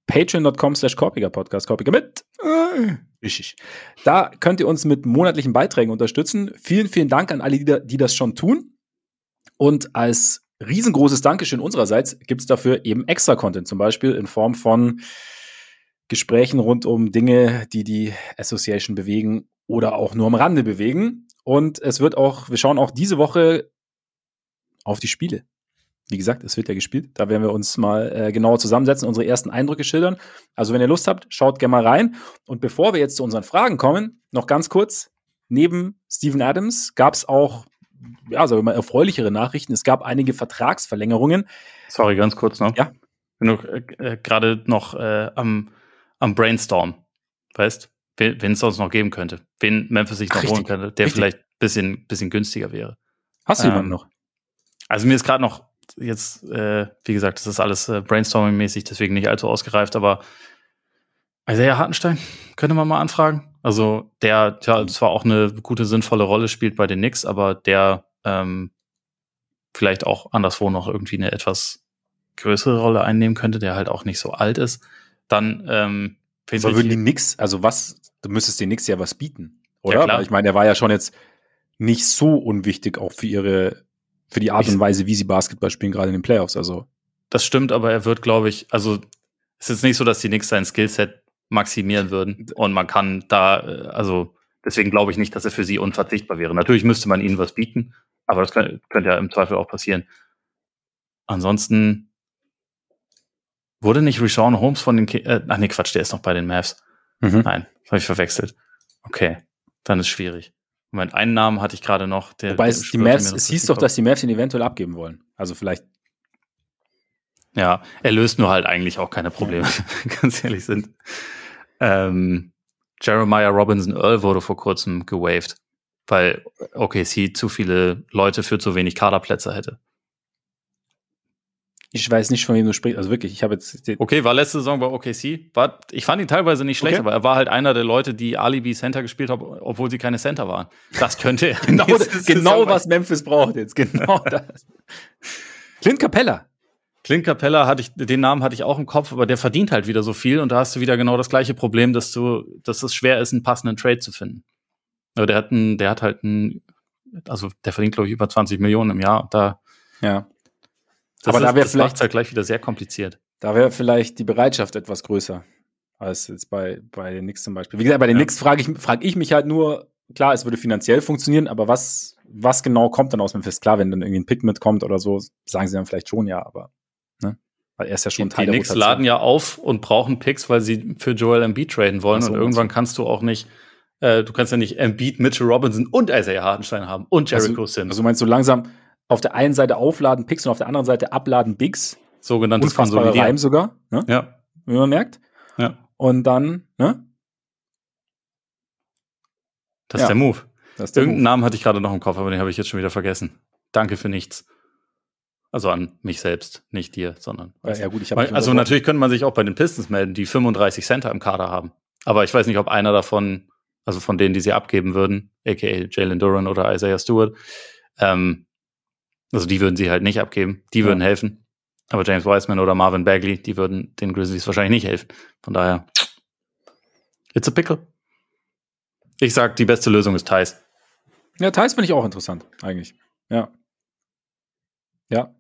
S1: patreon.com/korpiger-Podcast, Korpiger mit. Richtig. Da könnt ihr uns mit monatlichen Beiträgen unterstützen. Vielen, vielen Dank an alle, die das schon tun. Und als riesengroßes Dankeschön unsererseits gibt es dafür eben extra Content, zum Beispiel in Form von Gesprächen rund um Dinge, die die Association bewegen oder auch nur am Rande bewegen. Und wir schauen auch diese Woche auf die Spiele. Wie gesagt, es wird ja gespielt. Da werden wir uns mal genauer zusammensetzen, unsere ersten Eindrücke schildern. Also wenn ihr Lust habt, schaut gerne mal rein. Und bevor wir jetzt zu unseren Fragen kommen, noch ganz kurz, neben Steven Adams gab es auch, sagen wir mal, erfreulichere Nachrichten. Es gab einige Vertragsverlängerungen.
S2: Sorry, ganz kurz noch.
S1: Ja.
S2: Bin noch gerade noch am Brainstorm, weißt, wen es sonst noch geben könnte. Wen Memphis sich noch holen könnte, der vielleicht ein bisschen günstiger wäre.
S1: Hast du jemanden noch?
S2: Also mir ist gerade noch jetzt, wie gesagt, das ist alles Brainstorming-mäßig, deswegen nicht allzu ausgereift, aber Isaiah Hartenstein könnte man mal anfragen. Also der zwar auch eine gute, sinnvolle Rolle spielt bei den Knicks, aber der vielleicht auch anderswo noch irgendwie eine etwas größere Rolle einnehmen könnte, der halt auch nicht so alt ist. Dann
S1: aber würden die Knicks, du müsstest den Knicks ja was bieten, oder?
S2: Ja, klar.
S1: Weil ich meine, der war ja schon jetzt nicht so unwichtig auch für die Art und Weise, wie sie Basketball spielen, gerade in den Playoffs. Also
S2: das stimmt, aber er wird, glaube ich, also es ist nicht so, dass die Knicks sein Skillset maximieren würden und man kann da, deswegen glaube ich nicht, dass er für sie unverzichtbar wäre. Natürlich müsste man ihnen was bieten, aber das könnte ja im Zweifel auch passieren. Ansonsten wurde nicht Richaun Holmes von den Quatsch, der ist noch bei den Mavs. Nein, das habe ich verwechselt. Okay, dann ist schwierig. Moment, einen Namen hatte ich gerade noch.
S1: Wobei es hieß doch, dass die Mavs ihn eventuell abgeben wollen. Also vielleicht.
S2: Ja, er löst nur halt eigentlich auch keine Probleme, ganz ehrlich sind. Jeremiah Robinson Earl wurde vor kurzem gewaved, weil OKC zu viele Leute für zu wenig Kaderplätze hätte.
S1: Ich weiß nicht, von wem du sprichst. Also wirklich, ich habe jetzt.
S2: Okay, war letzte Saison bei OKC. Ich fand ihn teilweise nicht schlecht, aber er war halt einer der Leute, die Alibi Center gespielt haben, obwohl sie keine Center waren. Das könnte er.
S1: genau was Memphis braucht jetzt. Genau das. Clint Capella,
S2: den Namen hatte ich auch im Kopf, aber der verdient halt wieder so viel und da hast du wieder genau das gleiche Problem, dass es schwer ist, einen passenden Trade zu finden. Aber der verdient, glaube ich, über 20 Millionen im Jahr. Das macht halt gleich wieder sehr kompliziert.
S1: Da wäre vielleicht die Bereitschaft etwas größer als jetzt bei den Knicks zum Beispiel. Wie gesagt, bei den Knicks frage ich mich halt nur, klar, es würde finanziell funktionieren, aber was genau kommt dann aus Memphis? Klar, wenn dann irgendwie ein Pick mitkommt oder so, sagen sie dann vielleicht schon ja, aber weil er ist ja schon
S2: Teil der Rotation. Die Knicks laden ja auf und brauchen Picks, weil sie für Joel Embiid traden wollen und irgendwann kannst du auch nicht du kannst ja nicht Embiid, Mitchell Robinson und Isaiah Hartenstein haben und Jericho Sims.
S1: Also meinst du langsam auf der einen Seite aufladen Picks und auf der anderen Seite abladen Bigs.
S2: Sogenanntes
S1: Konsolidieren. Reim sogar. Ne?
S2: Ja.
S1: Wie man merkt.
S2: Ja.
S1: Und dann, ne?
S2: Das ist der Move. Irgendeinen Namen hatte ich gerade noch im Kopf, aber den habe ich jetzt schon wieder vergessen. Danke für nichts. Also an mich selbst, nicht dir, sondern.
S1: Ja, gut,
S2: also natürlich könnte man sich auch bei den Pistons melden, die 35 Center im Kader haben. Aber ich weiß nicht, ob einer davon, also von denen, die sie abgeben würden, aka Jalen Duren oder Isaiah Stewart, also die würden sie halt nicht abgeben. Die würden helfen. Aber James Wiseman oder Marvin Bagley, die würden den Grizzlies wahrscheinlich nicht helfen. Von daher, it's a pickle. Ich sag, die beste Lösung ist Theis.
S1: Ja, Theis finde ich auch interessant, eigentlich. Ja. Ja.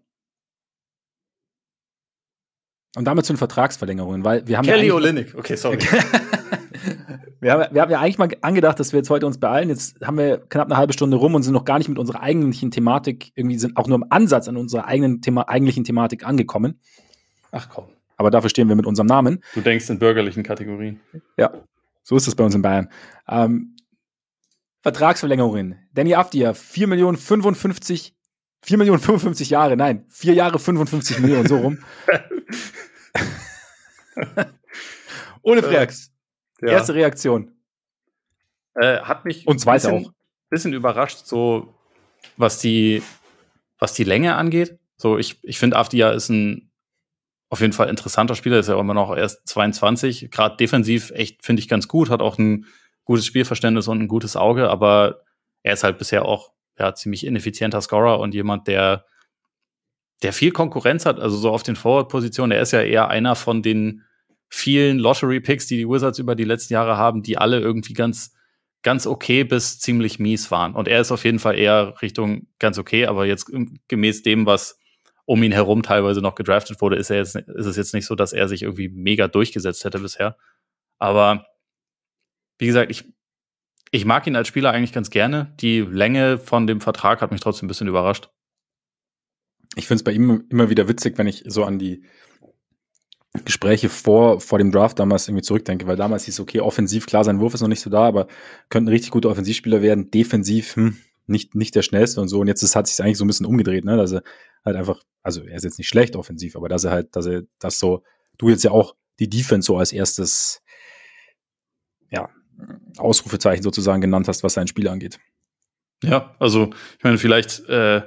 S1: Und damit zu den Vertragsverlängerungen, weil wir haben
S2: Kelly Olynyk, okay, sorry.
S1: wir haben ja eigentlich mal angedacht, dass wir jetzt heute uns beeilen. Jetzt haben wir knapp eine halbe Stunde rum und sind noch gar nicht mit unserer eigentlichen Thematik, irgendwie sind auch nur im Ansatz an unserer eigentlichen Thematik angekommen.
S2: Ach komm.
S1: Aber dafür stehen wir mit unserem Namen.
S2: Du denkst in bürgerlichen Kategorien.
S1: Ja, so ist es bei uns in Bayern. Vertragsverlängerungen. Danny Avdija, 4 Millionen 55 Jahre, nein, 4 Jahre 55 Millionen, so rum. Ohne Freaks. Erste Reaktion.
S2: Hat mich
S1: und zweite
S2: auch. Bisschen überrascht, so was die Länge angeht. So, ich finde, Avdija ist ein auf jeden Fall interessanter Spieler, ist ja immer noch erst 22, gerade defensiv echt, finde ich, ganz gut, hat auch ein gutes Spielverständnis und ein gutes Auge, aber er ist halt bisher auch ziemlich ineffizienter Scorer und jemand, der viel Konkurrenz hat, also so auf den Forward-Positionen. Er ist ja eher einer von den vielen Lottery-Picks, die Wizards über die letzten Jahre haben, die alle irgendwie ganz okay bis ziemlich mies waren. Und er ist auf jeden Fall eher Richtung ganz okay, aber jetzt gemäß dem, was um ihn herum teilweise noch gedraftet wurde, ist es jetzt nicht so, dass er sich irgendwie mega durchgesetzt hätte bisher. Aber wie gesagt, ich mag ihn als Spieler eigentlich ganz gerne. Die Länge von dem Vertrag hat mich trotzdem ein bisschen überrascht.
S1: Ich finde es bei ihm immer wieder witzig, wenn ich so an die Gespräche vor dem Draft damals irgendwie zurückdenke, weil damals hieß es, okay, offensiv, klar, sein Wurf ist noch nicht so da, aber könnte ein richtig guter Offensivspieler werden, defensiv, nicht der schnellste und so. Und jetzt hat sich eigentlich so ein bisschen umgedreht, ne, dass er halt einfach, also er ist jetzt nicht schlecht offensiv, aber dass er das so, du jetzt ja auch die Defense so als erstes, ja, Ausrufezeichen sozusagen genannt hast, was sein Spiel angeht.
S2: Ja, also ich meine, vielleicht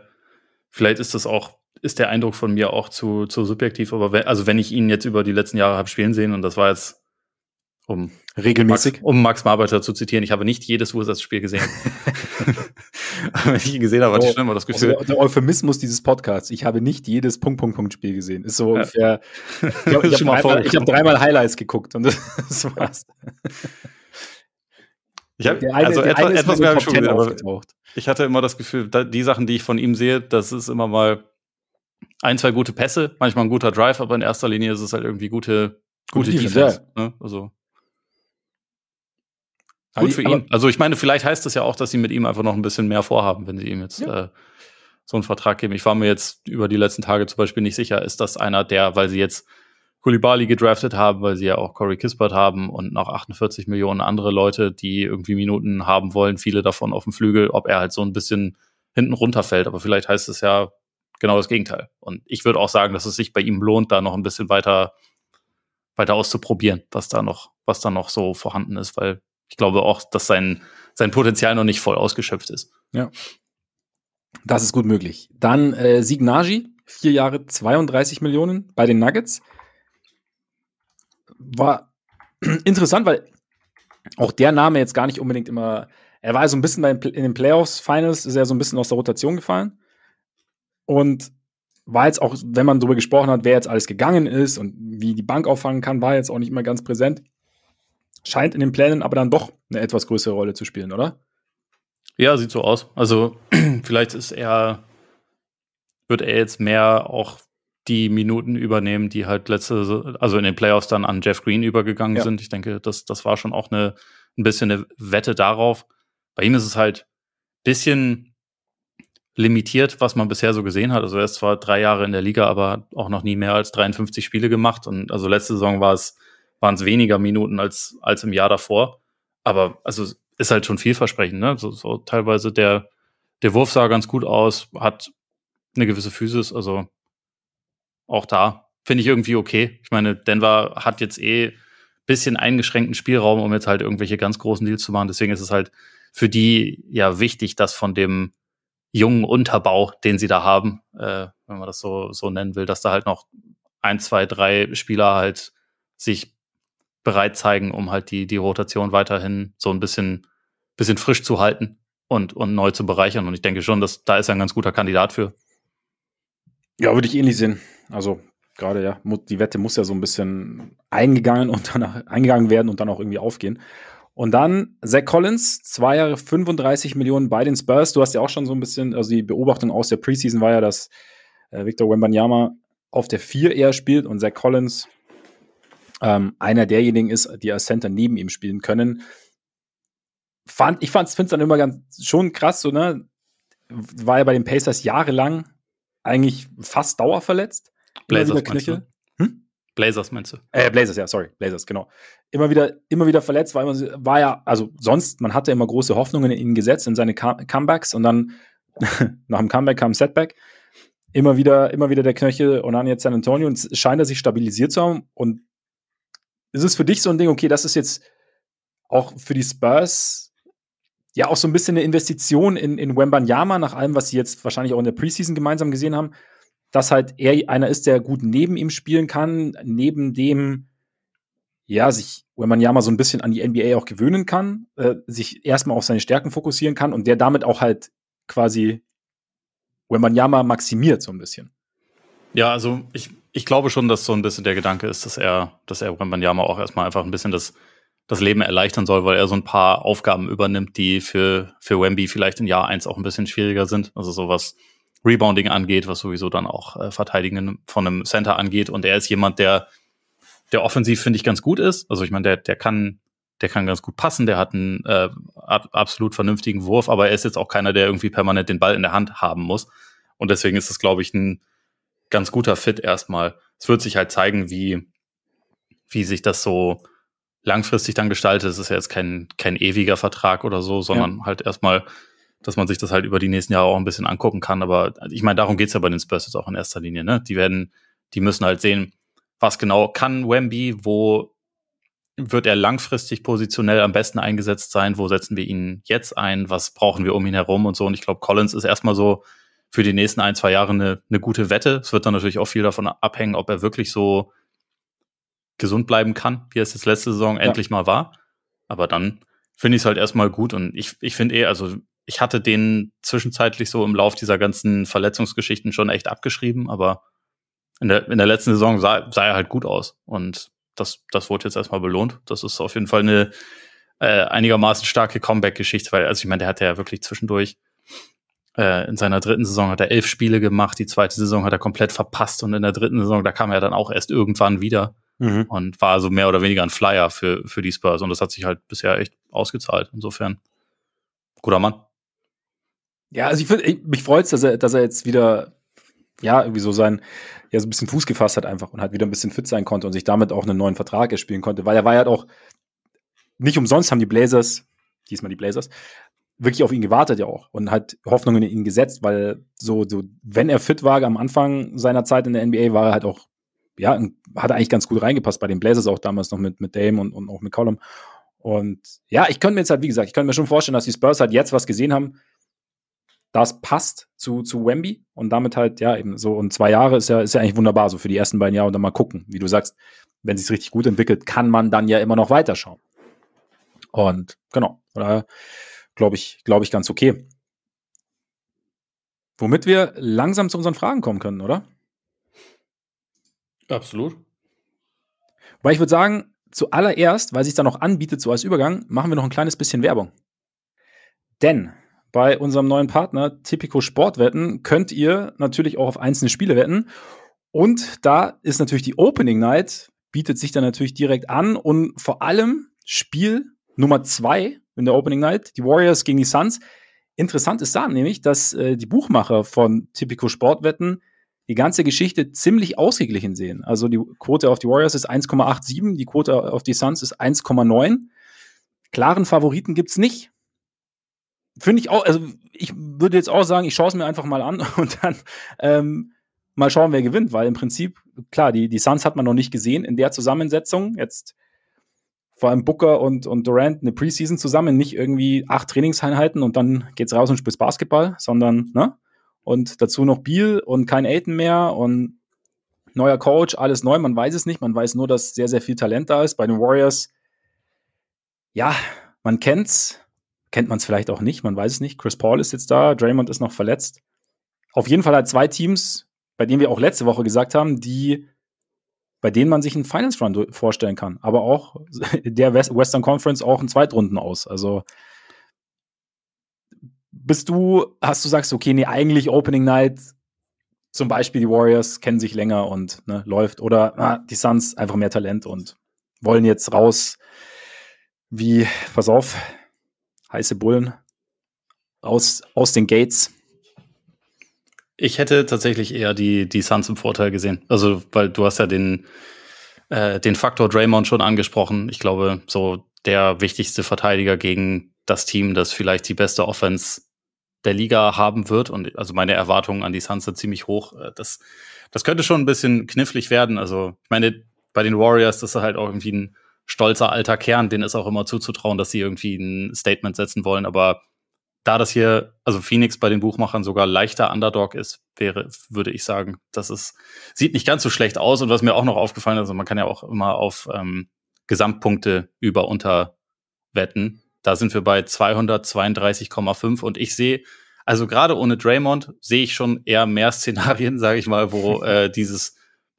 S2: ist der Eindruck von mir auch zu subjektiv, aber wenn ich ihn jetzt über die letzten Jahre habe spielen sehen, und das war jetzt
S1: regelmäßig,
S2: um Max Marbeiter zu zitieren, ich habe nicht jedes Wizards-Spiel gesehen. Aber wenn ich ihn gesehen habe, hatte ich schon immer das Gefühl.
S1: Also der Euphemismus dieses Podcasts, ich habe nicht jedes Spiel gesehen, ist so ungefähr. Ich habe 3-mal Highlights geguckt und das war's.
S2: Etwas mehr habe ich schon gesehen, aber ich hatte immer das Gefühl, die Sachen, die ich von ihm sehe, das ist immer mal 1-2 gute Pässe, manchmal ein guter Drive, aber in erster Linie ist es halt irgendwie gute Defense. Ja. Ne? Also gut für ihn. Also ich meine, vielleicht heißt das ja auch, dass sie mit ihm einfach noch ein bisschen mehr vorhaben, wenn sie ihm jetzt so einen Vertrag geben. Ich war mir jetzt über die letzten Tage zum Beispiel nicht sicher, ist das einer, weil sie jetzt Coulibaly gedraftet haben, weil sie ja auch Corey Kispert haben und noch 48 Millionen andere Leute, die irgendwie Minuten haben wollen, viele davon auf dem Flügel, ob er halt so ein bisschen hinten runterfällt. Aber vielleicht heißt es ja genau das Gegenteil. Und ich würde auch sagen, dass es sich bei ihm lohnt, da noch ein bisschen weiter auszuprobieren, was da noch so vorhanden ist, weil ich glaube auch, dass sein Potenzial noch nicht voll ausgeschöpft ist.
S1: Ja. Das ist gut möglich. Dann Sig Nagy, 4 Jahre, 32 Millionen bei den Nuggets. War interessant, weil auch der Name jetzt gar nicht unbedingt immer, er war so ein bisschen in den Playoffs, Finals, ist er so ein bisschen aus der Rotation gefallen und war jetzt auch, wenn man darüber gesprochen hat, wer jetzt alles gegangen ist und wie die Bank auffangen kann, war jetzt auch nicht mehr ganz präsent. Scheint in den Plänen aber dann doch eine etwas größere Rolle zu spielen, oder?
S2: Ja, sieht so aus. Also vielleicht wird er jetzt mehr auch die Minuten übernehmen, die halt also in den Playoffs dann an Jeff Green übergegangen sind. Ich denke, das war schon auch ein bisschen eine Wette darauf. Bei ihm ist es halt ein bisschen limitiert, was man bisher so gesehen hat. Also er ist zwar 3 Jahre in der Liga, aber auch noch nie mehr als 53 Spiele gemacht. Und also letzte Saison waren es weniger Minuten als im Jahr davor. Aber also ist halt schon vielversprechend, ne? So teilweise der Wurf sah ganz gut aus, hat eine gewisse Physis, also auch da finde ich irgendwie okay. Ich meine, Denver hat jetzt bisschen eingeschränkten Spielraum, um jetzt halt irgendwelche ganz großen Deals zu machen. Deswegen ist es halt für die ja wichtig, dass von dem jungen Unterbau, den sie da haben, wenn man das so nennen will, dass da halt noch 1, 2, 3 Spieler halt sich bereit zeigen, um halt die Rotation weiterhin so ein bisschen frisch zu halten und neu zu bereichern. Und ich denke schon, dass da ist er ein ganz guter Kandidat für.
S1: Ja, würde ich ähnlich sehen. Also gerade, ja, die Wette muss ja so ein bisschen eingegangen werden und dann auch irgendwie aufgehen. Und dann Zach Collins, 2 Jahre, 35 Millionen bei den Spurs. Du hast ja auch schon so ein bisschen, also die Beobachtung aus der Preseason war ja, dass Victor Wembanyama auf der 4 eher spielt und Zach Collins einer derjenigen ist, die als Center neben ihm spielen können. Ich finde es dann immer schon krass, so, ne? War ja bei den Pacers jahrelang eigentlich fast dauerverletzt.
S2: Blazers Knöchel. Blazers meinst du?
S1: Blazers, ja, sorry. Blazers, genau. Immer wieder verletzt, weil man war ja, also sonst, man hatte immer große Hoffnungen in ihn gesetzt, in seine Comebacks und dann nach dem Comeback kam ein Setback. Immer wieder der Knöchel und dann jetzt San Antonio und es scheint er sich stabilisiert zu haben. Und ist es für dich so ein Ding, okay, das ist jetzt auch für die Spurs ja auch so ein bisschen eine Investition in Wembanyama, nach allem, was sie jetzt wahrscheinlich auch in der Preseason gemeinsam gesehen haben, dass halt er einer ist, der gut neben ihm spielen kann, neben dem, ja, sich Wembanyama so ein bisschen an die NBA auch gewöhnen kann, sich erstmal auf seine Stärken fokussieren kann und der damit auch halt quasi Wembanyama maximiert so ein bisschen.
S2: Ja, also ich glaube schon, dass so ein bisschen der Gedanke ist, dass er Wembanyama auch erstmal einfach ein bisschen das Leben erleichtern soll, weil er so ein paar Aufgaben übernimmt, die für Wemby vielleicht in Jahr 1 auch ein bisschen schwieriger sind. Also so was Rebounding angeht, was sowieso dann auch Verteidigen von einem Center angeht. Und er ist jemand, der offensiv, finde ich, ganz gut ist. Also ich meine, der kann ganz gut passen, der hat einen absolut vernünftigen Wurf, aber er ist jetzt auch keiner, der irgendwie permanent den Ball in der Hand haben muss. Und deswegen ist es, glaube ich, ein ganz guter Fit erstmal. Es wird sich halt zeigen, wie sich das so langfristig dann gestaltet. Es ist ja jetzt kein ewiger Vertrag oder so, sondern halt erstmal, dass man sich das halt über die nächsten Jahre auch ein bisschen angucken kann. Aber ich meine, darum geht's ja bei den Spurs jetzt auch in erster Linie, ne? Die müssen halt sehen, was genau kann Wemby, wo wird er langfristig positionell am besten eingesetzt sein, wo setzen wir ihn jetzt ein, was brauchen wir um ihn herum und so. Und ich glaube, Collins ist erstmal so für die nächsten 1-2 Jahre eine gute Wette. Es wird dann natürlich auch viel davon abhängen, ob er wirklich so gesund bleiben kann, wie es jetzt letzte Saison endlich mal war. Aber dann finde ich es halt erstmal gut. Und ich finde also ich hatte den zwischenzeitlich so im Lauf dieser ganzen Verletzungsgeschichten schon echt abgeschrieben, aber in der letzten Saison sah er halt gut aus. Und das wurde jetzt erstmal belohnt. Das ist auf jeden Fall eine einigermaßen starke Comeback-Geschichte, weil, also ich meine, der hat ja wirklich zwischendurch in seiner 3. Saison hat er 11 Spiele gemacht, die 2. Saison hat er komplett verpasst und in der 3. Saison, da kam er dann auch erst irgendwann wieder und war so mehr oder weniger ein Flyer für die Spurs und das hat sich halt bisher echt ausgezahlt. Insofern, guter Mann.
S1: Ja, also mich freut's, dass er jetzt wieder, ja, irgendwie so so ein bisschen Fuß gefasst hat einfach und halt wieder ein bisschen fit sein konnte und sich damit auch einen neuen Vertrag erspielen konnte, weil er war ja auch, nicht umsonst haben diesmal die Blazers, wirklich auf ihn gewartet ja auch und hat Hoffnungen in ihn gesetzt, weil so wenn er fit war am Anfang seiner Zeit in der NBA, war er halt auch, ja, hat er eigentlich ganz gut reingepasst bei den Blazers auch damals noch mit Dame und auch mit McCollum. Und ja, ich könnte mir jetzt halt, wie gesagt, ich könnte mir schon vorstellen, dass die Spurs halt jetzt was gesehen haben, das passt zu Wemby und damit halt, ja, eben so, und 2 Jahre ist ja eigentlich wunderbar, so für die ersten beiden Jahre und dann mal gucken. Wie du sagst, wenn es sich richtig gut entwickelt, kann man dann ja immer noch weiterschauen. Und genau, daher glaube ich, ganz okay. Womit wir langsam zu unseren Fragen kommen können, oder?
S2: Absolut.
S1: Weil ich würde sagen, zuallererst, weil es sich da noch anbietet, so als Übergang, machen wir noch ein kleines bisschen Werbung. Denn bei unserem neuen Partner Tipico Sportwetten könnt ihr natürlich auch auf einzelne Spiele wetten. Und da ist natürlich die Opening Night, bietet sich dann natürlich direkt an. Und vor allem Spiel Nummer 2 in der Opening Night, die Warriors gegen die Suns. Interessant ist da nämlich, dass die Buchmacher von Tipico Sportwetten die ganze Geschichte ziemlich ausgeglichen sehen. Also die Quote auf die Warriors ist 1,87, die Quote auf die Suns ist 1,9. Klaren Favoriten gibt's nicht. Finde ich auch, also ich würde jetzt auch sagen, ich schaue es mir einfach mal an und dann mal schauen, wer gewinnt, weil im Prinzip, klar, die Suns hat man noch nicht gesehen in der Zusammensetzung. Jetzt vor allem Booker und Durant eine Preseason zusammen, nicht irgendwie 8 Trainingseinheiten und dann geht's raus und spielst Basketball, sondern, ne? Und dazu noch Beal und kein Aiton mehr und neuer Coach, alles neu, man weiß es nicht, man weiß nur, dass sehr, sehr viel Talent da ist. Bei den Warriors, ja, man kennt man es vielleicht auch nicht, man weiß es nicht. Chris Paul ist jetzt da, Draymond ist noch verletzt. Auf jeden Fall halt 2 Teams, bei denen wir auch letzte Woche gesagt haben, bei denen man sich einen Finals Run vorstellen kann. Aber auch der Western Conference auch einen Zweitrunden aus. Also sagst, okay, nee, eigentlich Opening Night, zum Beispiel die Warriors kennen sich länger und ne, läuft. Oder die Suns einfach mehr Talent und wollen jetzt raus wie, pass auf, heiße Bullen aus den Gates.
S2: Ich hätte tatsächlich eher die Suns im Vorteil gesehen. Also, weil du hast ja den Faktor Draymond schon angesprochen. Ich glaube, so der wichtigste Verteidiger gegen das Team, das vielleicht die beste Offense der Liga haben wird. Und also meine Erwartungen an die Suns sind ziemlich hoch. Das könnte schon ein bisschen knifflig werden. Also, ich meine, bei den Warriors, das ist halt auch irgendwie ein stolzer alter Kern, denen ist auch immer zuzutrauen, dass sie irgendwie ein Statement setzen wollen. Aber da das hier, also Phoenix bei den Buchmachern sogar leichter Underdog ist, würde ich sagen, sieht nicht ganz so schlecht aus. Und was mir auch noch aufgefallen ist, also man kann ja auch immer auf Gesamtpunkte über unter wetten. Da sind wir bei 232,5 und ich sehe, also gerade ohne Draymond sehe ich schon eher mehr Szenarien, sage ich mal, wo dieses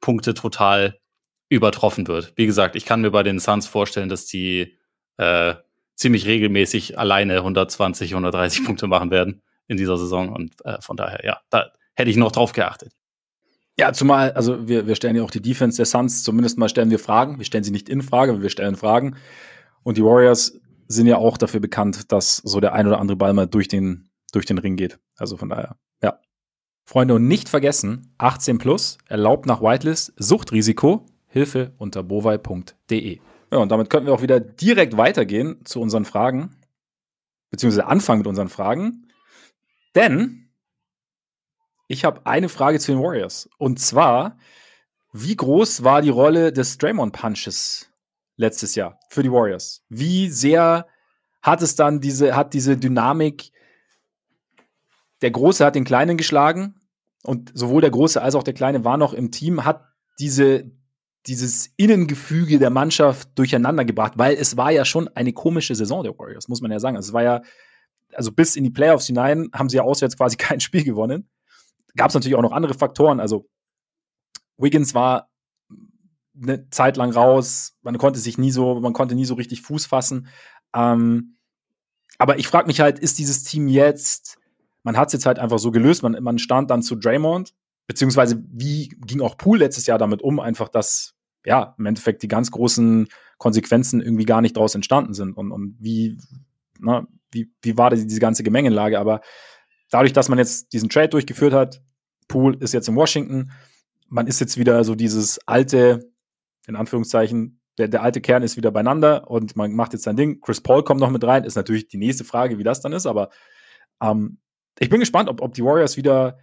S2: Punkte total übertroffen wird. Wie gesagt, ich kann mir bei den Suns vorstellen, dass die ziemlich regelmäßig alleine 120, 130 Punkte machen werden in dieser Saison. Und von daher, ja, da hätte ich noch drauf geachtet.
S1: Ja, zumal, also wir stellen ja auch die Defense der Suns, zumindest mal stellen wir Fragen. Wir stellen sie nicht in Frage, aber wir stellen Fragen. Und die Warriors sind ja auch dafür bekannt, dass so der ein oder andere Ball mal durch den Ring geht. Also von daher, ja. Freunde, und nicht vergessen, 18 plus, erlaubt nach Whitelist, Suchtrisiko, Hilfe unter bovai.de. Ja, und damit könnten wir auch wieder direkt weitergehen zu unseren Fragen, beziehungsweise anfangen mit unseren Fragen. Denn ich habe eine Frage zu den Warriors. Und zwar, wie groß war die Rolle des Draymond-Punches letztes Jahr für die Warriors? Wie sehr hat es dann diese Dynamik, der Große hat den Kleinen geschlagen und sowohl der Große als auch der Kleine waren noch im Team, hat dieses Innengefüge der Mannschaft durcheinander gebracht, weil es war ja schon eine komische Saison der Warriors, muss man ja sagen. Es war ja, also bis in die Playoffs hinein haben sie ja auswärts quasi kein Spiel gewonnen. Gab es natürlich auch noch andere Faktoren. Also Wiggins war eine Zeit lang raus, man konnte nie so richtig Fuß fassen. Aber ich frage mich halt, ist dieses Team jetzt, man hat es jetzt halt einfach so gelöst, man stand dann zu Draymond, beziehungsweise wie ging auch Poole letztes Jahr damit um, einfach, dass ja im Endeffekt die ganz großen Konsequenzen irgendwie gar nicht daraus entstanden sind und wie war diese ganze Gemengelage, aber dadurch, dass man jetzt diesen Trade durchgeführt hat, Poole ist jetzt in Washington, man ist jetzt wieder so dieses alte, in Anführungszeichen, der alte Kern ist wieder beieinander und man macht jetzt sein Ding. Chris Paul kommt noch mit rein, ist natürlich die nächste Frage, wie das dann ist, aber ich bin gespannt, ob die Warriors wieder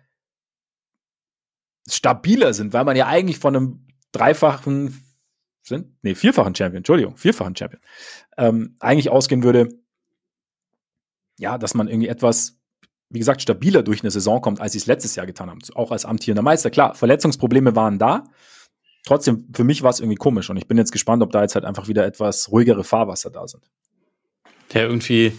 S1: stabiler sind, weil man ja eigentlich von einem vierfachen Champion, eigentlich ausgehen würde, ja, dass man irgendwie etwas, wie gesagt, stabiler durch eine Saison kommt, als sie es letztes Jahr getan haben. Auch als amtierender Meister. Klar, Verletzungsprobleme waren da. Trotzdem, für mich war es irgendwie komisch. Und ich bin jetzt gespannt, ob da jetzt halt einfach wieder etwas ruhigere Fahrwasser da sind.
S2: Der irgendwie,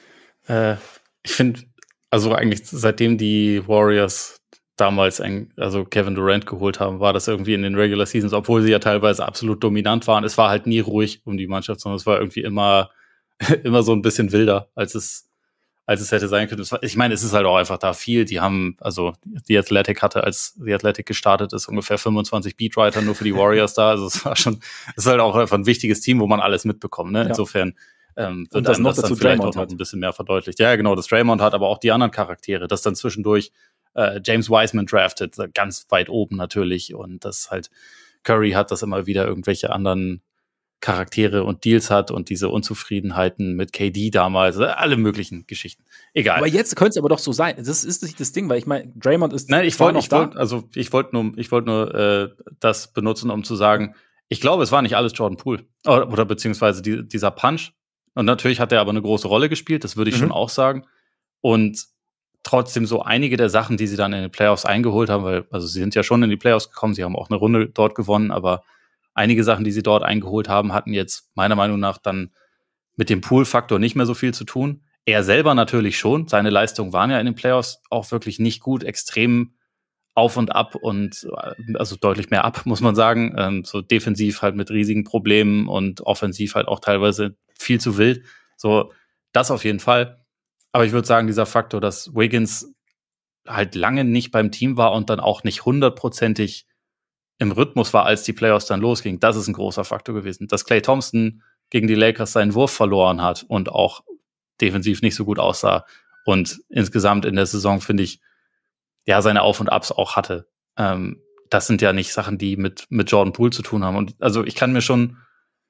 S2: ich finde, also eigentlich seitdem die Warriors damals also Kevin Durant geholt haben, war das irgendwie in den Regular Seasons, obwohl sie ja teilweise absolut dominant waren. Es war halt nie ruhig um die Mannschaft, sondern es war irgendwie immer so ein bisschen wilder, als es hätte sein können. Ich meine, es ist halt auch einfach da viel. Die haben, also die Athletic hatte, als die Athletic gestartet ist, ungefähr 25 Beatwriter nur für die Warriors da. Also es ist halt auch einfach ein wichtiges Team, wo man alles mitbekommt. Ne? Ja. Insofern wird das noch dazu dann vielleicht auch noch ein bisschen mehr verdeutlicht. Ja, genau, das Draymond hat, aber auch die anderen Charaktere, das dann zwischendurch James Wiseman draftet, ganz weit oben natürlich, und das halt Curry hat, das immer wieder irgendwelche anderen Charaktere und Deals hat und diese Unzufriedenheiten mit KD damals, alle möglichen Geschichten. Egal.
S1: Aber jetzt könnte es aber doch so sein. Das ist nicht das Ding, weil ich meine, Draymond ist.
S2: Nein, ich wollte nur das benutzen, um zu sagen, ich glaube, es war nicht alles Jordan Poole. Oder beziehungsweise dieser Punch. Und natürlich hat er aber eine große Rolle gespielt, das würde ich schon auch sagen. Und trotzdem so einige der Sachen, die sie dann in den Playoffs eingeholt haben, weil, also sie sind ja schon in die Playoffs gekommen, sie haben auch eine Runde dort gewonnen, aber einige Sachen, die sie dort eingeholt haben, hatten jetzt meiner Meinung nach dann mit dem Pool-Faktor nicht mehr so viel zu tun. Er selber natürlich schon. Seine Leistungen waren ja in den Playoffs auch wirklich nicht gut, extrem auf und ab und also deutlich mehr ab, muss man sagen. So defensiv halt mit riesigen Problemen und offensiv halt auch teilweise viel zu wild. So, das auf jeden Fall. Aber ich würde sagen, dieser Faktor, dass Wiggins halt lange nicht beim Team war und dann auch nicht 100%ig im Rhythmus war, als die Playoffs dann losgingen, das ist ein großer Faktor gewesen. Dass Klay Thompson gegen die Lakers seinen Wurf verloren hat und auch defensiv nicht so gut aussah und insgesamt in der Saison, finde ich, ja, seine Auf- und Abs auch hatte. Das sind ja nicht Sachen, die mit Jordan Poole zu tun haben. Und also ich kann mir schon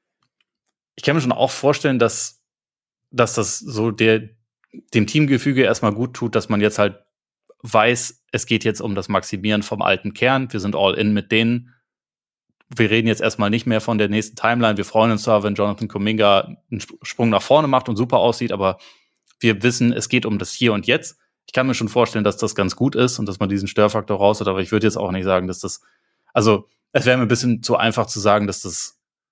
S2: auch vorstellen, dass das so dem Teamgefüge erstmal gut tut, dass man jetzt halt weiß, es geht jetzt um das Maximieren vom alten Kern. Wir sind all in mit denen. Wir reden jetzt erstmal nicht mehr von der nächsten Timeline. Wir freuen uns zwar, wenn Jonathan Kuminga einen Sprung nach vorne macht und super aussieht, aber wir wissen, es geht um das Hier und Jetzt. Ich kann mir schon vorstellen, dass das ganz gut ist und dass man diesen Störfaktor raus hat, aber ich würde jetzt auch nicht sagen, dass das, also es wäre mir ein bisschen zu einfach zu sagen, dass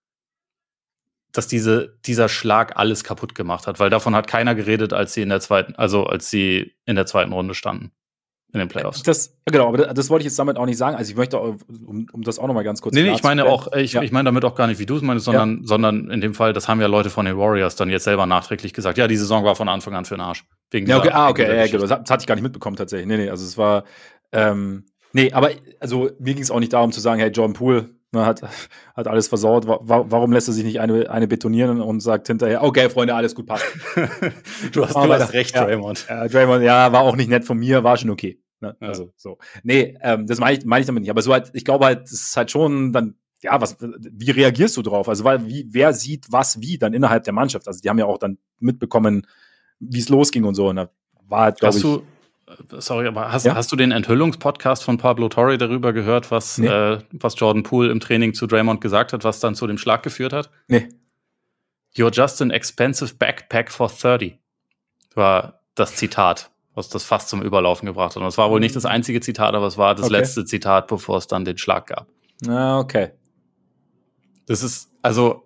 S2: dieser Schlag alles kaputt gemacht hat, weil davon hat keiner geredet, als sie in der zweiten Runde standen. in den Playoffs.
S1: Genau, aber das wollte ich jetzt damit auch nicht sagen. Also ich möchte, um das auch noch mal ganz kurz
S2: ich meine auch, ich meine damit auch gar nicht, wie du es meinst, sondern in dem Fall, das haben ja Leute von den Warriors dann jetzt selber nachträglich gesagt, ja, die Saison war von Anfang an für den Arsch.
S1: Wegen genau. Das hatte ich gar nicht mitbekommen tatsächlich. Nee, also es war, aber also mir ging es auch nicht darum zu sagen, hey, Jordan Poole hat alles versaut. Warum lässt er sich nicht eine betonieren und sagt hinterher, okay, Freunde, alles gut, passt.
S2: du hast recht, Draymond.
S1: Draymond, war auch nicht nett von mir, war schon okay. Ne? Ja. Also so. Nee, das meine ich damit nicht. Aber so halt, ich glaube halt, es ist halt schon dann, wie reagierst du drauf? Also wer sieht was wie dann innerhalb der Mannschaft? Also die haben ja auch dann mitbekommen, wie es losging und so. Und da war halt, glaube ich.
S2: Sorry, aber hast du den Enthüllungspodcast von Pablo Torre darüber gehört, was Jordan Poole im Training zu Draymond gesagt hat, was dann zu dem Schlag geführt hat?
S1: Nee.
S2: You're just an expensive backpack for 30. War das Zitat, was das fast zum Überlaufen gebracht hat. Und es war wohl nicht das einzige Zitat, aber es war das letzte Zitat, bevor es dann den Schlag gab.
S1: Okay.
S2: Das ist, also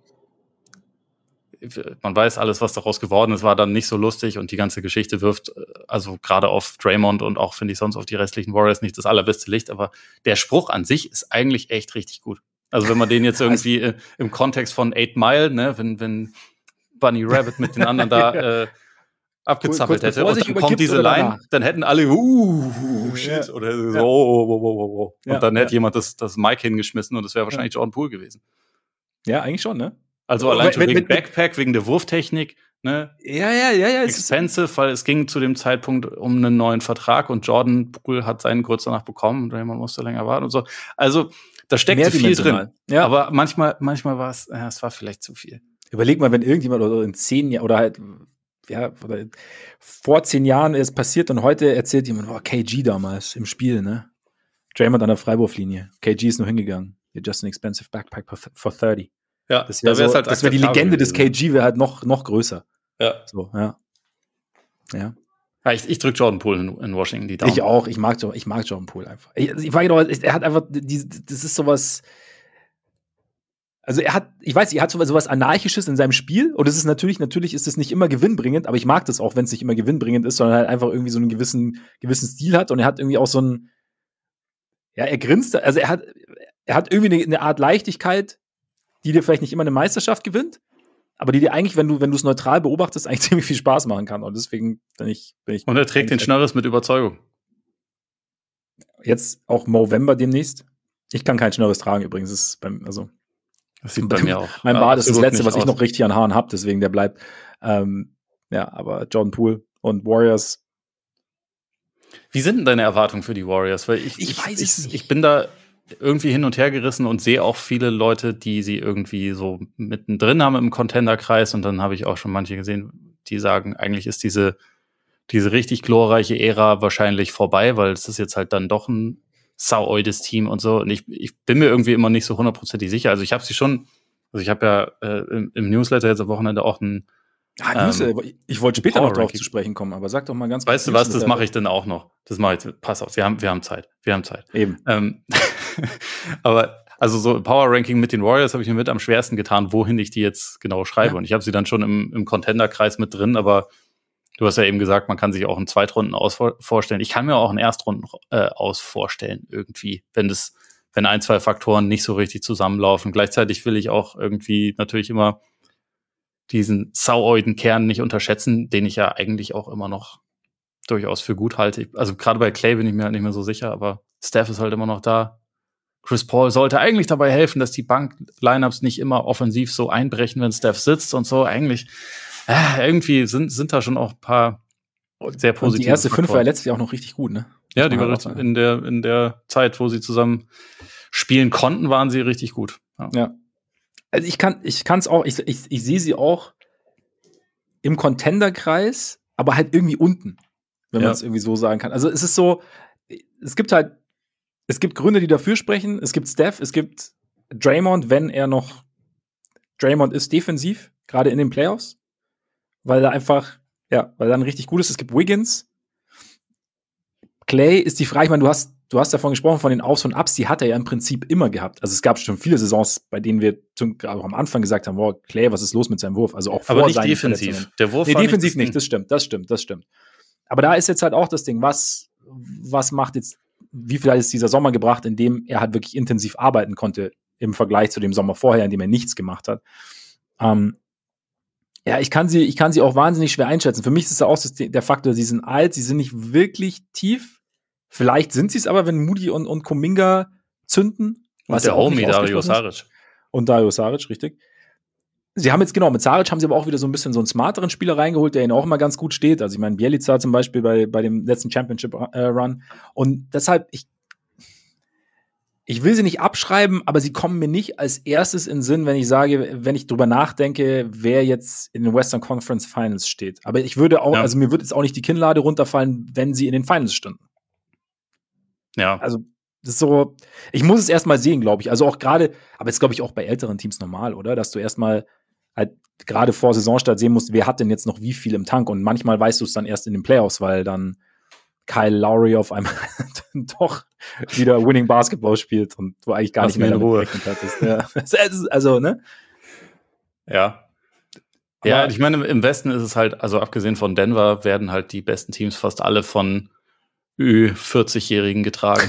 S2: man weiß alles, was daraus geworden ist, war dann nicht so lustig und die ganze Geschichte wirft also gerade auf Draymond und auch, finde ich, sonst auf die restlichen Warriors nicht das allerbeste Licht, aber der Spruch an sich ist eigentlich echt richtig gut. Also wenn man den jetzt irgendwie im Kontext von 8 Mile, ne, wenn Bunny Rabbit mit den anderen da abgezappelt hätte und dann kommt diese Line, dann hätten alle shit oder so wow. Und dann hätte jemand das Mic hingeschmissen und das wäre wahrscheinlich Jordan Poole gewesen.
S1: Ja, eigentlich schon, ne?
S2: Also allein schon wegen Backpack, wegen der Wurftechnik, ne?
S1: Ja.
S2: Expensive, weil es ging zu dem Zeitpunkt um einen neuen Vertrag und Jordan Poole hat seinen kurz danach bekommen und Draymond musste länger warten und so. Also da steckte viel drin. Ja. Aber manchmal war es war vielleicht zu viel.
S1: Überleg mal, wenn irgendjemand oder in 10 Jahren oder halt oder vor 10 Jahren ist passiert und heute erzählt jemand, KG damals im Spiel, ne? Draymond an der Freiwurflinie. KG ist nur hingegangen. You're just an expensive backpack for 30.
S2: Ja,
S1: das wäre die Legende des KG, wäre halt noch größer.
S2: Ja.
S1: So, ja.
S2: Ich drücke Jordan Poole in Washington die Daumen.
S1: Ich auch. Ich mag Jordan Poole einfach. Er hat einfach, das ist sowas. Also er hat sowas Anarchisches in seinem Spiel und es ist natürlich ist es nicht immer gewinnbringend, aber ich mag das auch, wenn es nicht immer gewinnbringend ist, sondern halt einfach irgendwie so einen gewissen Stil hat und er hat irgendwie auch so ein, er grinst, also er hat irgendwie eine Art Leichtigkeit, die dir vielleicht nicht immer eine Meisterschaft gewinnt, aber die dir eigentlich, wenn du es neutral beobachtest, eigentlich ziemlich viel Spaß machen kann und deswegen bin ich
S2: und er trägt den Schnörres mit Überzeugung.
S1: Jetzt auch Movember demnächst. Ich kann kein Schnörres tragen übrigens,
S2: das sieht bei mir auch.
S1: Mein Bart ist das Letzte, was ich noch richtig an Haaren habe, deswegen der bleibt. Aber Jordan Poole und Warriors.
S2: Wie sind denn deine Erwartungen für die Warriors? Weil ich weiß es nicht. Ich bin da irgendwie hin und her gerissen und sehe auch viele Leute, die sie irgendwie so mittendrin haben im Contender-Kreis. Und dann habe ich auch schon manche gesehen, die sagen, eigentlich ist diese richtig glorreiche Ära wahrscheinlich vorbei, weil es ist jetzt halt dann doch ein sauoides Team und so. Und ich bin mir irgendwie immer nicht so 100% sicher. Also ich habe sie schon, ich habe ja im Newsletter jetzt am Wochenende auch ein
S1: ich wollte später noch drauf zu sprechen kommen, aber sag doch mal ganz kurz.
S2: Weißt du was, das mache ich dann auch noch. Das mache ich, pass auf, wir haben Zeit.
S1: Eben.
S2: Aber also so Power-Ranking mit den Warriors habe ich mir mit am schwersten getan, wohin ich die jetzt genau schreibe. Ja. Und ich habe sie dann schon im Contender-Kreis mit drin, aber du hast ja eben gesagt, man kann sich auch einen Zweitrunden aus vorstellen. Ich kann mir auch einen Erstrunden aus vorstellen irgendwie, wenn 1, 2 Faktoren nicht so richtig zusammenlaufen. Gleichzeitig will ich auch irgendwie natürlich immer diesen sauoiden Kern nicht unterschätzen, den ich ja eigentlich auch immer noch durchaus für gut halte. Also gerade bei Clay bin ich mir halt nicht mehr so sicher, aber Steph ist halt immer noch da. Chris Paul sollte eigentlich dabei helfen, dass die Bank-Lineups nicht immer offensiv so einbrechen, wenn Steph sitzt und so. Eigentlich irgendwie sind da schon auch ein paar sehr positive
S1: und die erste Faktoren. 5 war letztes Jahr auch noch richtig gut, ne?
S2: Ja, die war richtig, in der Zeit, wo sie zusammen spielen konnten, waren sie richtig gut.
S1: Ja. Also ich kann's auch, ich sehe sie auch im Contender-Kreis, aber halt irgendwie unten, wenn man es irgendwie so sagen kann. Also es ist so, es gibt Gründe, die dafür sprechen. Es gibt Steph, es gibt Draymond, Draymond ist defensiv, gerade in den Playoffs, weil er dann richtig gut ist. Es gibt Wiggins. Clay ist die Frage, ich meine, du hast davon gesprochen, von den Aufs und Ups, die hat er ja im Prinzip immer gehabt. Also es gab schon viele Saisons, bei denen wir auch am Anfang gesagt haben, wow, Clay, was ist los mit seinem Wurf? Also auch
S2: aber vor nicht defensiv. Der Wurf
S1: defensiv nicht, das stimmt. Aber da ist jetzt halt auch das Ding, was wie viel hat jetzt dieser Sommer gebracht, in dem er halt wirklich intensiv arbeiten konnte im Vergleich zu dem Sommer vorher, in dem er nichts gemacht hat. Ja, ich kann sie auch wahnsinnig schwer einschätzen. Für mich ist es auch der Faktor, sie sind alt, sie sind nicht wirklich tief. Vielleicht sind sie es aber, wenn Moody und Kuminga zünden.
S2: Und der Homie Dario Saric.
S1: Und Dario Saric, richtig. Sie haben jetzt, genau, mit Saric haben sie aber auch wieder so ein bisschen so einen smarteren Spieler reingeholt, der ihnen auch immer ganz gut steht. Also ich meine, Bjelica zum Beispiel bei dem letzten Championship-Run. Und deshalb, ich will sie nicht abschreiben, aber sie kommen mir nicht als erstes in den Sinn, wenn ich drüber nachdenke, wer jetzt in den Western Conference Finals steht. Aber ich würde auch, also mir würde jetzt auch nicht die Kinnlade runterfallen, wenn sie in den Finals stünden.
S2: Ja.
S1: Also, das ist so, ich muss es erstmal sehen, glaube ich. Also auch gerade, aber jetzt glaube ich auch bei älteren Teams normal, oder? Dass du erstmal halt gerade vor Saisonstart sehen musst, wer hat denn jetzt noch wie viel im Tank? Und manchmal weißt du es dann erst in den Playoffs, weil dann Kyle Lowry auf einmal doch wieder Winning Basketball spielt und du eigentlich gar nicht mehr
S2: in Ruhe
S1: hattest. Ja. Also, ne?
S2: Ja. Aber ja, ich meine, im Westen ist es halt, also abgesehen von Denver, werden halt die besten Teams fast alle von Ü40-Jährigen getragen.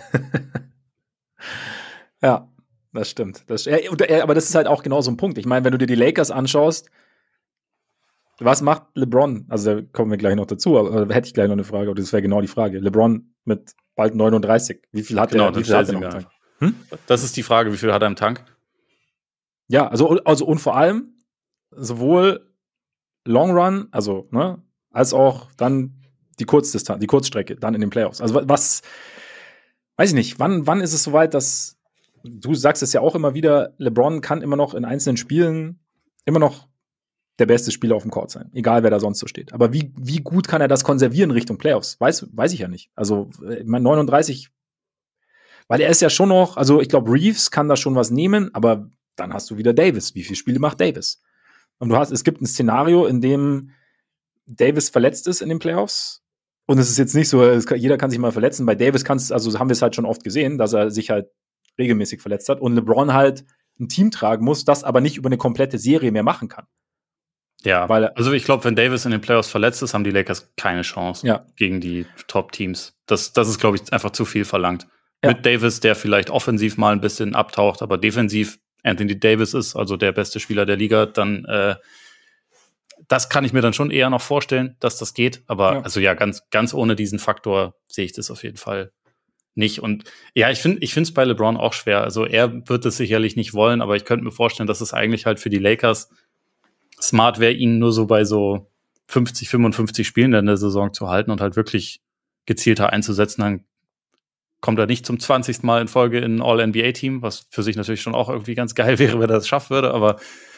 S1: Ja, das stimmt. Aber das ist halt auch genau so ein Punkt. Ich meine, wenn du dir die Lakers anschaust, was macht LeBron? Also da kommen wir gleich noch dazu, aber hätte ich gleich noch eine Frage, oder das wäre genau die Frage. LeBron mit bald 39. Wie viel hat er? Wie viel hat er noch im Tank?
S2: Das ist die Frage, wie viel hat er im Tank?
S1: Ja, also und vor allem sowohl Long Run, also, ne, als auch dann die Kurzstrecke, dann in den Playoffs. Also weiß ich nicht, wann ist es soweit, dass du sagst es ja auch immer wieder, LeBron kann immer noch in einzelnen Spielen immer noch der beste Spieler auf dem Court sein, egal wer da sonst so steht. Aber wie gut kann er das konservieren Richtung Playoffs? Weiß ich ja nicht. Also, ich meine, 39, weil er ist ja schon noch, also ich glaube, Reeves kann da schon was nehmen, aber dann hast du wieder Davis. Wie viele Spiele macht Davis? Und es gibt ein Szenario, in dem Davis verletzt ist in den Playoffs. Und es ist jetzt nicht so, jeder kann sich mal verletzen. Bei Davis haben wir es halt schon oft gesehen, dass er sich halt regelmäßig verletzt hat und LeBron halt ein Team tragen muss, das aber nicht über eine komplette Serie mehr machen kann.
S2: Ja, also ich glaube, wenn Davis in den Playoffs verletzt ist, haben die Lakers keine Chance gegen die Top-Teams. Das ist, glaube ich, einfach zu viel verlangt. Ja. Mit Davis, der vielleicht offensiv mal ein bisschen abtaucht, aber defensiv Anthony Davis ist, also der beste Spieler der Liga, dann das kann ich mir dann schon eher noch vorstellen, dass das geht. Aber also ja, ganz ohne diesen Faktor sehe ich das auf jeden Fall nicht. Und ja, ich finde es bei LeBron auch schwer. Also er wird es sicherlich nicht wollen, aber ich könnte mir vorstellen, dass es eigentlich halt für die Lakers smart wäre, ihn nur so bei so 50, 55 Spielen in der Saison zu halten und halt wirklich gezielter einzusetzen. Dann kommt er nicht zum 20. Mal in Folge in ein All-NBA-Team, was für sich natürlich schon auch irgendwie ganz geil wäre, wenn er das schaffen würde. Aber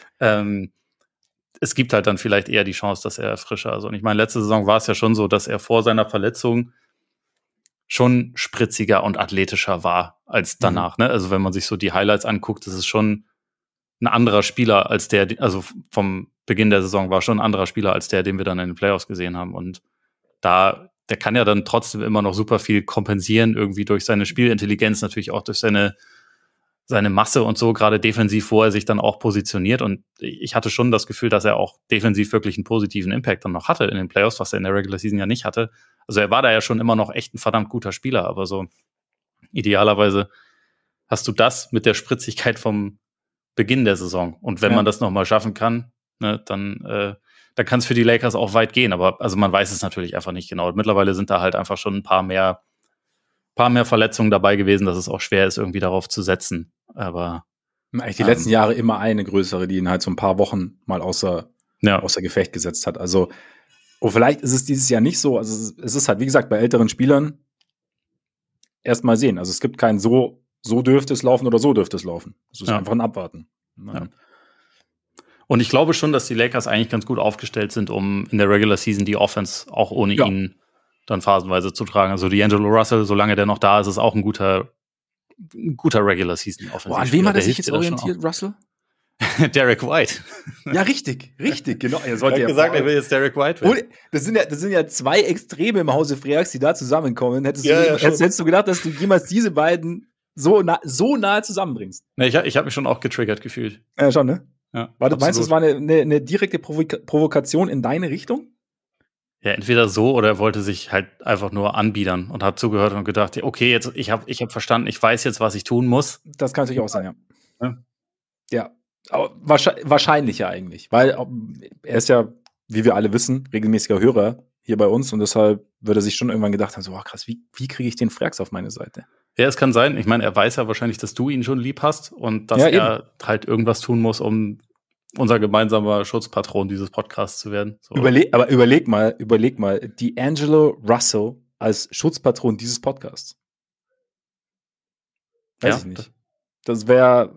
S2: es gibt halt dann vielleicht eher die Chance, dass er frischer ist. Und ich meine, letzte Saison war es ja schon so, dass er vor seiner Verletzung schon spritziger und athletischer war als danach. Ne? Also wenn man sich so die Highlights anguckt, das ist schon ein anderer Spieler als der, also vom Beginn der Saison war schon ein anderer Spieler als der, den wir dann in den Playoffs gesehen haben. Und der kann ja dann trotzdem immer noch super viel kompensieren, irgendwie durch seine Spielintelligenz, natürlich auch durch seine Masse und so, gerade defensiv, wo er sich dann auch positioniert. Und ich hatte schon das Gefühl, dass er auch defensiv wirklich einen positiven Impact dann noch hatte in den Playoffs, was er in der Regular Season ja nicht hatte. Also er war da ja schon immer noch echt ein verdammt guter Spieler, aber so idealerweise hast du das mit der Spritzigkeit vom Beginn der Saison. Und wenn man das nochmal schaffen kann, ne, dann kann es für die Lakers auch weit gehen. Aber also man weiß es natürlich einfach nicht genau. Und mittlerweile sind da halt einfach schon ein paar mehr Verletzungen dabei gewesen, dass es auch schwer ist, irgendwie darauf zu setzen. Aber
S1: eigentlich die letzten Jahre immer eine größere, die ihn halt so ein paar Wochen mal außer Gefecht gesetzt hat. Also, vielleicht ist es dieses Jahr nicht so. Also es ist halt, wie gesagt, bei älteren Spielern erst mal sehen. Also es gibt kein so dürfte es laufen oder so dürfte es laufen. Es ist einfach ein Abwarten.
S2: Ja. Und ich glaube schon, dass die Lakers eigentlich ganz gut aufgestellt sind, um in der Regular Season die Offense auch ohne ihn dann phasenweise zu tragen. Also D'Angelo Russell, solange der noch da ist, ist auch ein guter Regular Season Offense.
S1: An wem hat er sich jetzt orientiert, Russell?
S2: Derek White.
S1: Ja, richtig, genau.
S2: Er hat gesagt, er will jetzt Derek White werden.
S1: Das sind ja zwei Extreme im Hause Freaks, die da zusammenkommen. Hättest du gedacht, dass du jemals diese beiden so nahe zusammenbringst?
S2: Ne, ich habe mich schon auch getriggert gefühlt.
S1: Ja, schon, ne?
S2: Ja,
S1: meinst du, es war eine direkte Provokation in deine Richtung?
S2: Ja, entweder so oder er wollte sich halt einfach nur anbiedern und hat zugehört und gedacht, okay, jetzt ich hab verstanden, ich weiß jetzt, was ich tun muss.
S1: Das kann natürlich auch sein, ja.
S2: Ja.
S1: Ja, aber wahrscheinlich ja eigentlich, weil er ist ja, wie wir alle wissen, regelmäßiger Hörer hier bei uns und deshalb würde er sich schon irgendwann gedacht haben, so, krass, wie kriege ich den Frax auf meine Seite?
S2: Ja, es kann sein. Ich meine, er weiß ja wahrscheinlich, dass du ihn schon lieb hast und dass er halt irgendwas tun muss, um unser gemeinsamer Schutzpatron dieses Podcasts zu werden. So.
S1: Überleg mal, D'Angelo Russell als Schutzpatron dieses Podcasts. Weiß ich nicht. Das wäre,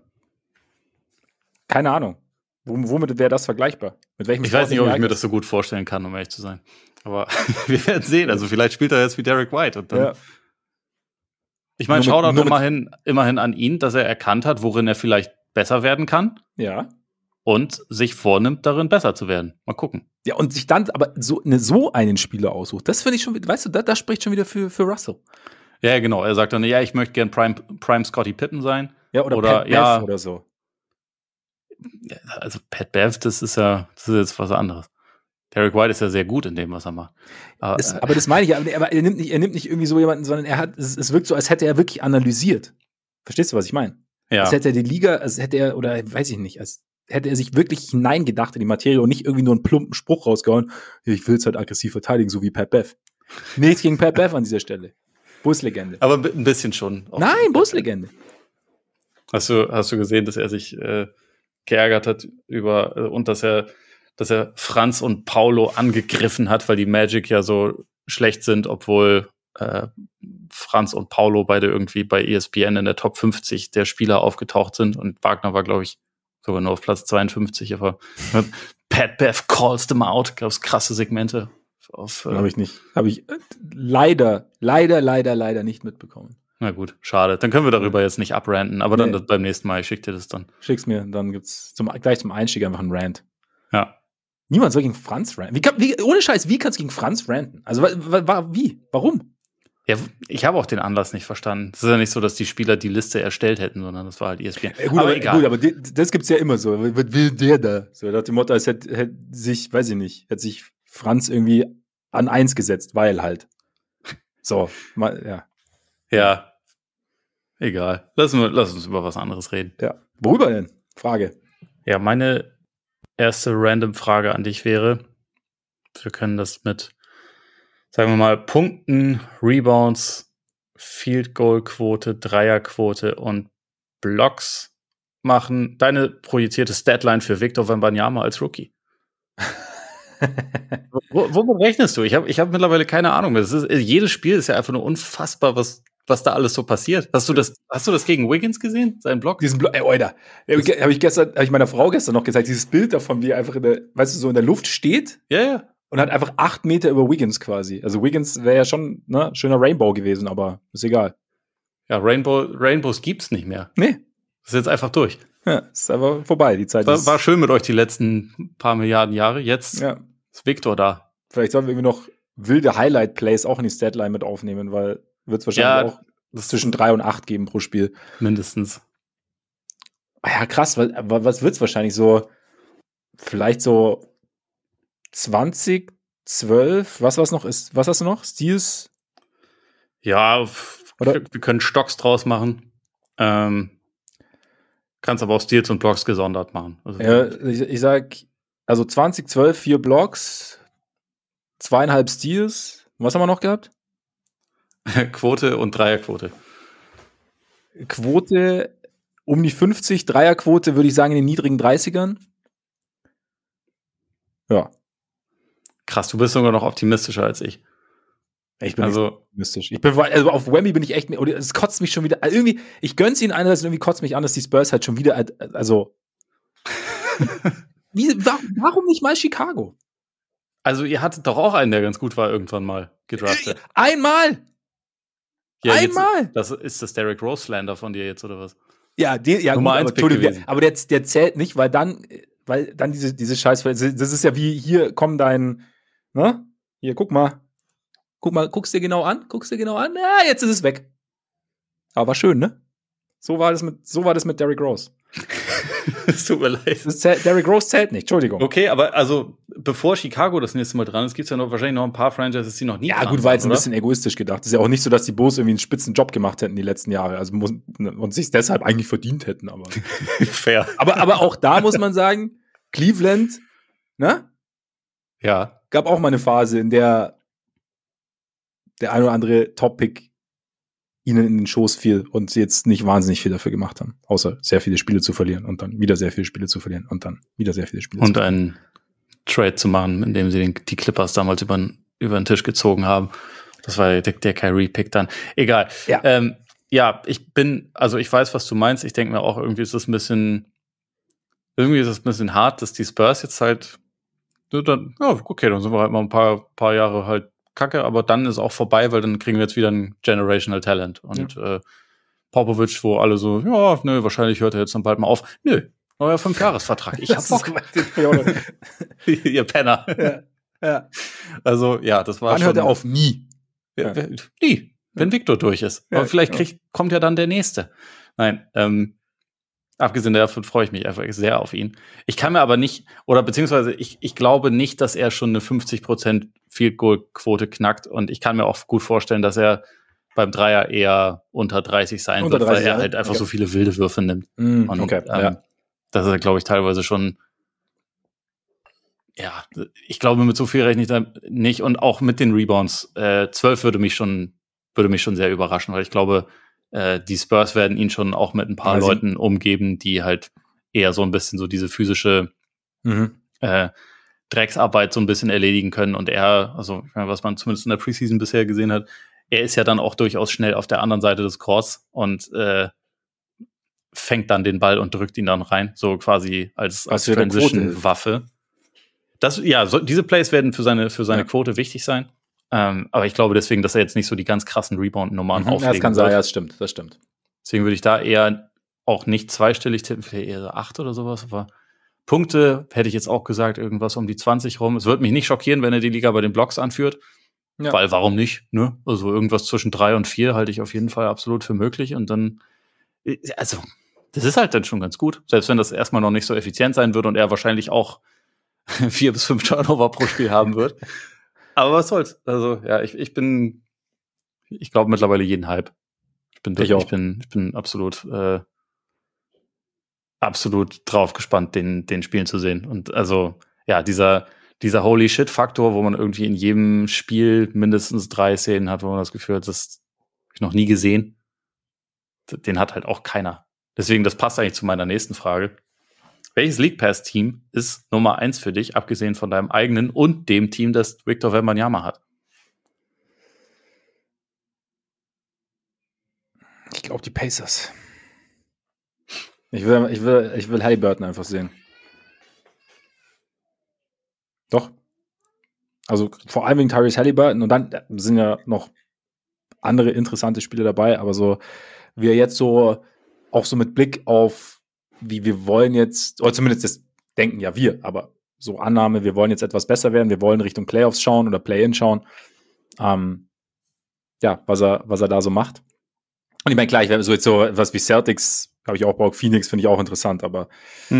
S1: keine Ahnung. Womit wäre das vergleichbar? Mit welchem
S2: Ich weiß nicht, ob ich mir das so gut vorstellen kann, um ehrlich zu sein. Aber wir werden sehen. Also vielleicht spielt er jetzt wie Derek White. Und dann ich meine, Shoutout immerhin an ihn, dass er erkannt hat, worin er vielleicht besser werden kann.
S1: Ja.
S2: Und sich vornimmt, darin besser zu werden. Mal gucken.
S1: Ja, und sich dann aber so einen Spieler aussucht. Das finde ich schon, weißt du, das spricht schon wieder für Russell.
S2: Ja, genau. Er sagt dann, ja, ich möchte gern Prime Scottie Pippen sein.
S1: Ja, oder Pat Bev oder so.
S2: Ja, also Pat Bev, das ist jetzt was anderes. Derek White ist ja sehr gut in dem, was er macht.
S1: Aber das meine ich ja, aber er nimmt nicht irgendwie so jemanden, sondern es wirkt so, als hätte er wirklich analysiert. Verstehst du, was ich meine?
S2: Ja.
S1: Als hätte er die Liga, als hätte er, oder weiß ich nicht, als hätte er sich wirklich hineingedacht in die Materie und nicht irgendwie nur einen plumpen Spruch rausgehauen, ich will es halt aggressiv verteidigen, so wie Pat Bev. Nichts gegen Pat Bev an dieser Stelle. Buslegende.
S2: Aber ein bisschen schon.
S1: Nein, Buslegende.
S2: Hast du gesehen, dass er sich geärgert hat und dass er Franz und Paulo angegriffen hat, weil die Magic ja so schlecht sind, obwohl Franz und Paulo beide irgendwie bei ESPN in der Top 50 der Spieler aufgetaucht sind und Wagner war, glaube ich, sogar nur auf Platz 52, aber Pat Bev calls them out, gab es krasse Segmente.
S1: Habe ich nicht. Habe ich leider nicht mitbekommen.
S2: Na gut, schade. Dann können wir darüber jetzt nicht abranten, aber dann beim nächsten Mal, ich schick dir das dann.
S1: Schick's mir, dann gibt's gleich zum Einstieg einfach einen Rant.
S2: Ja.
S1: Niemand soll gegen Franz ranten. Ohne Scheiß, wie kannst du gegen Franz ranten? Also, wie? Warum?
S2: Ja, ich habe auch den Anlass nicht verstanden. Es ist ja nicht so, dass die Spieler die Liste erstellt hätten, sondern das war halt ESPN.
S1: Aber egal. Gut, aber das gibt's ja immer so. Was will der da? So, nach dem Motto, als hätte sich Franz irgendwie an 1 gesetzt, weil halt. So, ja.
S2: Ja. Egal. Lass uns über was anderes reden.
S1: Ja. Worüber denn? Frage.
S2: Ja, meine erste random Frage an dich wäre, wir können das mit, sagen wir mal, Punkten, Rebounds, Field Goal Quote, Dreierquote und Blocks machen. Deine projizierte Statline für Victor Wembanyama als Rookie. Womit rechnest du? Ich hab mittlerweile keine Ahnung mehr. Jedes Spiel ist ja einfach nur unfassbar, was da alles so passiert. Hast du das gegen Wiggins gesehen? Seinen Block?
S1: Diesen Block, Alter. Habe ich meiner Frau gestern noch gezeigt, dieses Bild davon, wie er einfach so in der Luft steht.
S2: Ja, ja.
S1: Und hat einfach 8 Meter über Wiggins quasi. Also Wiggins wäre ja schon, ne, schöner Rainbow gewesen, aber ist egal.
S2: Ja, Rainbows gibt's nicht mehr.
S1: Nee.
S2: Das ist jetzt einfach durch.
S1: Ja, ist einfach vorbei, die Zeit
S2: war schön mit euch die letzten paar Milliarden Jahre. Jetzt ist Victor da.
S1: Vielleicht sollten wir irgendwie noch wilde Highlight-Plays auch in die Statline mit aufnehmen, weil wird es wahrscheinlich auch zwischen 3 und 8 geben pro Spiel.
S2: Mindestens.
S1: Ja, krass. Was wird es wahrscheinlich so? Vielleicht so 20, 12, was noch ist? Was hast du noch? Steals?
S2: Ja, wir können Stocks draus machen. Kannst aber auch Steals und Blocks gesondert machen. Also
S1: ja, ich sag, also 20, 12, 4 Blocks, 2,5 Steals. Was haben wir noch gehabt?
S2: Quote und Dreierquote.
S1: Quote um die 50, Dreierquote würde ich sagen in den niedrigen 30ern. Ja.
S2: Krass, du bist sogar noch optimistischer als ich.
S1: Ich bin optimistisch. Also auf Wemby bin ich echt, es kotzt mich schon wieder, also irgendwie, ich gönn's ihnen einerseits, irgendwie kotzt mich an, dass die Spurs halt schon wieder, also warum nicht mal Chicago?
S2: Also ihr hattet doch auch einen, der ganz gut war, irgendwann mal gedraftet.
S1: Einmal!
S2: Ja,
S1: einmal!
S2: Ist das Derrick Rose Slander von dir jetzt, oder was?
S1: Ja,
S2: Nummer 1 Pick gewesen.
S1: Aber der zählt nicht, weil dann diese Scheiß, das ist ja wie, hier, komm dein, ne? Hier, guck mal, guck's dir genau an, ja, jetzt ist es weg. Aber war schön, ne? So war das mit Derrick Rose.
S2: Es tut mir leid.
S1: Derrick Rose zählt nicht, Entschuldigung.
S2: Okay, aber also, bevor Chicago das nächste Mal dran ist, gibt es ja wahrscheinlich noch ein paar Franchises, die noch nie
S1: dran sind. Ja, gut, war jetzt ein bisschen egoistisch gedacht. Es ist ja auch nicht so, dass die Bulls irgendwie einen spitzen Job gemacht hätten die letzten Jahre. Also und sich deshalb eigentlich verdient hätten. Aber
S2: fair.
S1: Aber auch da muss man sagen, Cleveland, ne?
S2: Ja.
S1: Gab auch mal eine Phase, in der der ein oder andere Top-Pick ihnen in den Schoß fiel und sie jetzt nicht wahnsinnig viel dafür gemacht haben, außer sehr viele Spiele zu verlieren und dann wieder sehr viele Spiele zu verlieren und dann wieder sehr viele Spiele
S2: zu verlieren. Und einen Trade zu machen, in dem sie die Clippers damals über den Tisch gezogen haben. Das war der Kyrie-Pick dann. Egal. Ja. Ich weiß, was du meinst. Ich denke mir auch, irgendwie ist es ein bisschen hart, dass die Spurs jetzt halt dann sind wir halt mal ein paar Jahre halt Kacke, aber dann ist auch vorbei, weil dann kriegen wir jetzt wieder ein Generational Talent. Und Popovich, wo alle so, wahrscheinlich hört er jetzt dann bald mal auf. Nö, neuer 5-Jahres-Vertrag. Ich hab Bock. Ihr Penner.
S1: Ja.
S2: Also, ja, das war
S1: Wann hört er auf? Nie.
S2: Nie, wenn Victor durch ist. Aber vielleicht kommt ja dann der Nächste. Nein, abgesehen davon freue ich mich einfach sehr auf ihn. Ich kann mir aber nicht, oder beziehungsweise ich glaube nicht, dass er schon eine 50% Field-Goal-Quote knackt. Und ich kann mir auch gut vorstellen, dass er beim Dreier eher unter 30 sein wird, weil er halt einfach so viele wilde Würfe nimmt. Und das ist, glaube ich, teilweise schon, ich glaube, mit so viel rechne ich da nicht. Und auch mit den Rebounds, 12 würde mich schon sehr überraschen, weil ich glaube, die Spurs werden ihn schon auch mit ein paar Leuten umgeben, die halt eher so ein bisschen so diese physische Drecksarbeit so ein bisschen erledigen können. Und er, also was man zumindest in der Preseason bisher gesehen hat, er ist ja dann auch durchaus schnell auf der anderen Seite des Courts und fängt dann den Ball und drückt ihn dann rein, so quasi als Transition-Waffe. Diese Plays werden für seine Quote wichtig sein. Aber ich glaube deswegen, dass er jetzt nicht so die ganz krassen Rebound-Nummern auflegen wird.
S1: Das kann sein, das stimmt.
S2: Deswegen würde ich da eher auch nicht zweistellig tippen, vielleicht eher so 8 oder sowas. Aber Punkte hätte ich jetzt auch gesagt, irgendwas um die 20 rum. Es würde mich nicht schockieren, wenn er die Liga bei den Blocks anführt. Ja. Weil warum nicht? Ne? Also irgendwas zwischen 3 und 4 halte ich auf jeden Fall absolut für möglich. Und dann, also das ist halt dann schon ganz gut. Selbst wenn das erstmal noch nicht so effizient sein wird und er wahrscheinlich auch 4 bis 5 Turnover pro Spiel haben wird. Aber was soll's? Also, ja, ich glaube mittlerweile jeden Hype. Ich bin absolut drauf gespannt, den Spielen zu sehen. Und also, ja, dieser Holy Shit-Faktor, wo man irgendwie in jedem Spiel mindestens 3 Szenen hat, wo man das Gefühl hat, das habe ich noch nie gesehen. Den hat halt auch keiner. Deswegen, das passt eigentlich zu meiner nächsten Frage. Welches League Pass-Team ist Nummer 1 für dich, abgesehen von deinem eigenen und dem Team, das Victor Wembanyama hat?
S1: Ich glaube, die Pacers. Ich will Haliburton einfach sehen. Doch. Also vor allem wegen Tyrese Haliburton und dann sind ja noch andere interessante Spiele dabei, aber so wie er jetzt so auch so mit Blick auf wie wir wollen jetzt, oder zumindest das denken ja wir, aber so Annahme, wir wollen jetzt etwas besser werden, wir wollen Richtung Playoffs schauen oder Play-In schauen. Was er da so macht. Und ich meine, klar, so jetzt so was wie Celtics habe ich auch Bock, Phoenix finde ich auch interessant, aber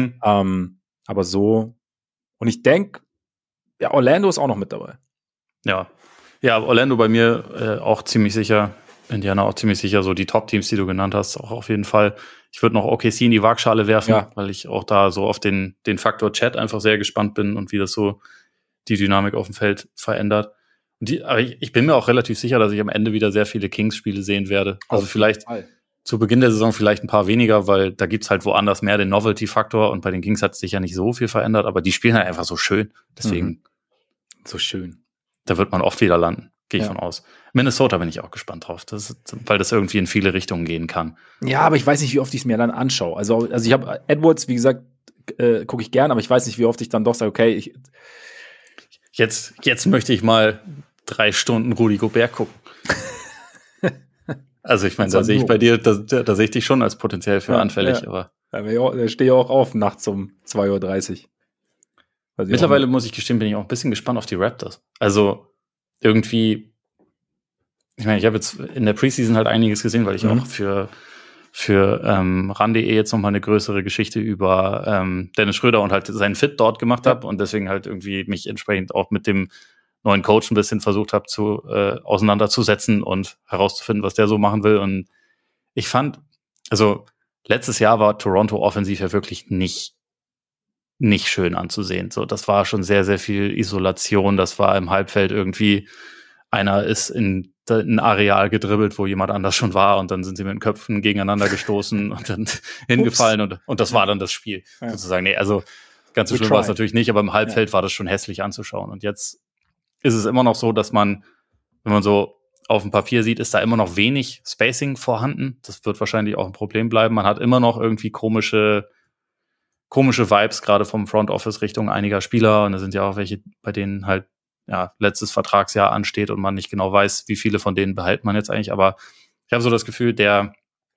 S1: so, und ich denke, ja, Orlando ist auch noch mit dabei.
S2: Ja, Orlando bei mir auch ziemlich sicher, Indiana auch ziemlich sicher, so die Top-Teams, die du genannt hast, auch auf jeden Fall. Ich würde noch OKC in die Waagschale werfen, weil ich auch da so auf den Faktor Chat einfach sehr gespannt bin und wie das so die Dynamik auf dem Feld verändert. Aber ich bin mir auch relativ sicher, dass ich am Ende wieder sehr viele Kings-Spiele sehen werde. Also vielleicht zu Beginn der Saison vielleicht ein paar weniger, weil da gibt's halt woanders mehr den Novelty-Faktor und bei den Kings hat sich ja nicht so viel verändert, aber die spielen halt einfach so schön. Deswegen
S1: so schön.
S2: Da wird man oft wieder landen, gehe ich von aus. Minnesota bin ich auch gespannt drauf, weil das irgendwie in viele Richtungen gehen kann.
S1: Ja, aber ich weiß nicht, wie oft ich es mir dann anschaue. Also ich habe Edwards, wie gesagt, gucke ich gern, aber ich weiß nicht, wie oft ich dann doch sage, okay,
S2: Jetzt möchte ich mal 3 Stunden Rudy Gobert gucken. Also ich meine, da sehe ich bei dir, da sehe ich dich schon als potenziell für anfällig. Aber
S1: der steht ja auch auf nachts um 2:30 Uhr.
S2: Mittlerweile muss ich gestehen, bin ich auch ein bisschen gespannt auf die Raptors. Also irgendwie, ich meine, ich habe jetzt in der Preseason halt einiges gesehen, weil ich auch für RAN.de jetzt nochmal eine größere Geschichte über Dennis Schröder und halt seinen Fit dort gemacht habe und deswegen halt irgendwie mich entsprechend auch mit dem neuen Coach ein bisschen versucht habe auseinanderzusetzen und herauszufinden, was der so machen will. Und ich fand, also letztes Jahr war Toronto offensiv ja wirklich nicht schön anzusehen. So, das war schon sehr, sehr viel Isolation. Das war im Halbfeld irgendwie, einer ist in ein Areal gedribbelt, wo jemand anders schon war und dann sind sie mit den Köpfen gegeneinander gestoßen und dann hingefallen und das war dann das Spiel. Sozusagen. Nee, also ganz so schlimm war es natürlich nicht, aber im Halbfeld war das schon hässlich anzuschauen. Und jetzt ist es immer noch so, dass man, wenn man so auf dem Papier sieht, ist da immer noch wenig Spacing vorhanden. Das wird wahrscheinlich auch ein Problem bleiben. Man hat immer noch irgendwie komische Vibes, gerade vom Front Office Richtung einiger Spieler. Und da sind ja auch welche, bei denen halt letztes Vertragsjahr ansteht und man nicht genau weiß, wie viele von denen behält man jetzt eigentlich. Aber ich habe so das Gefühl, der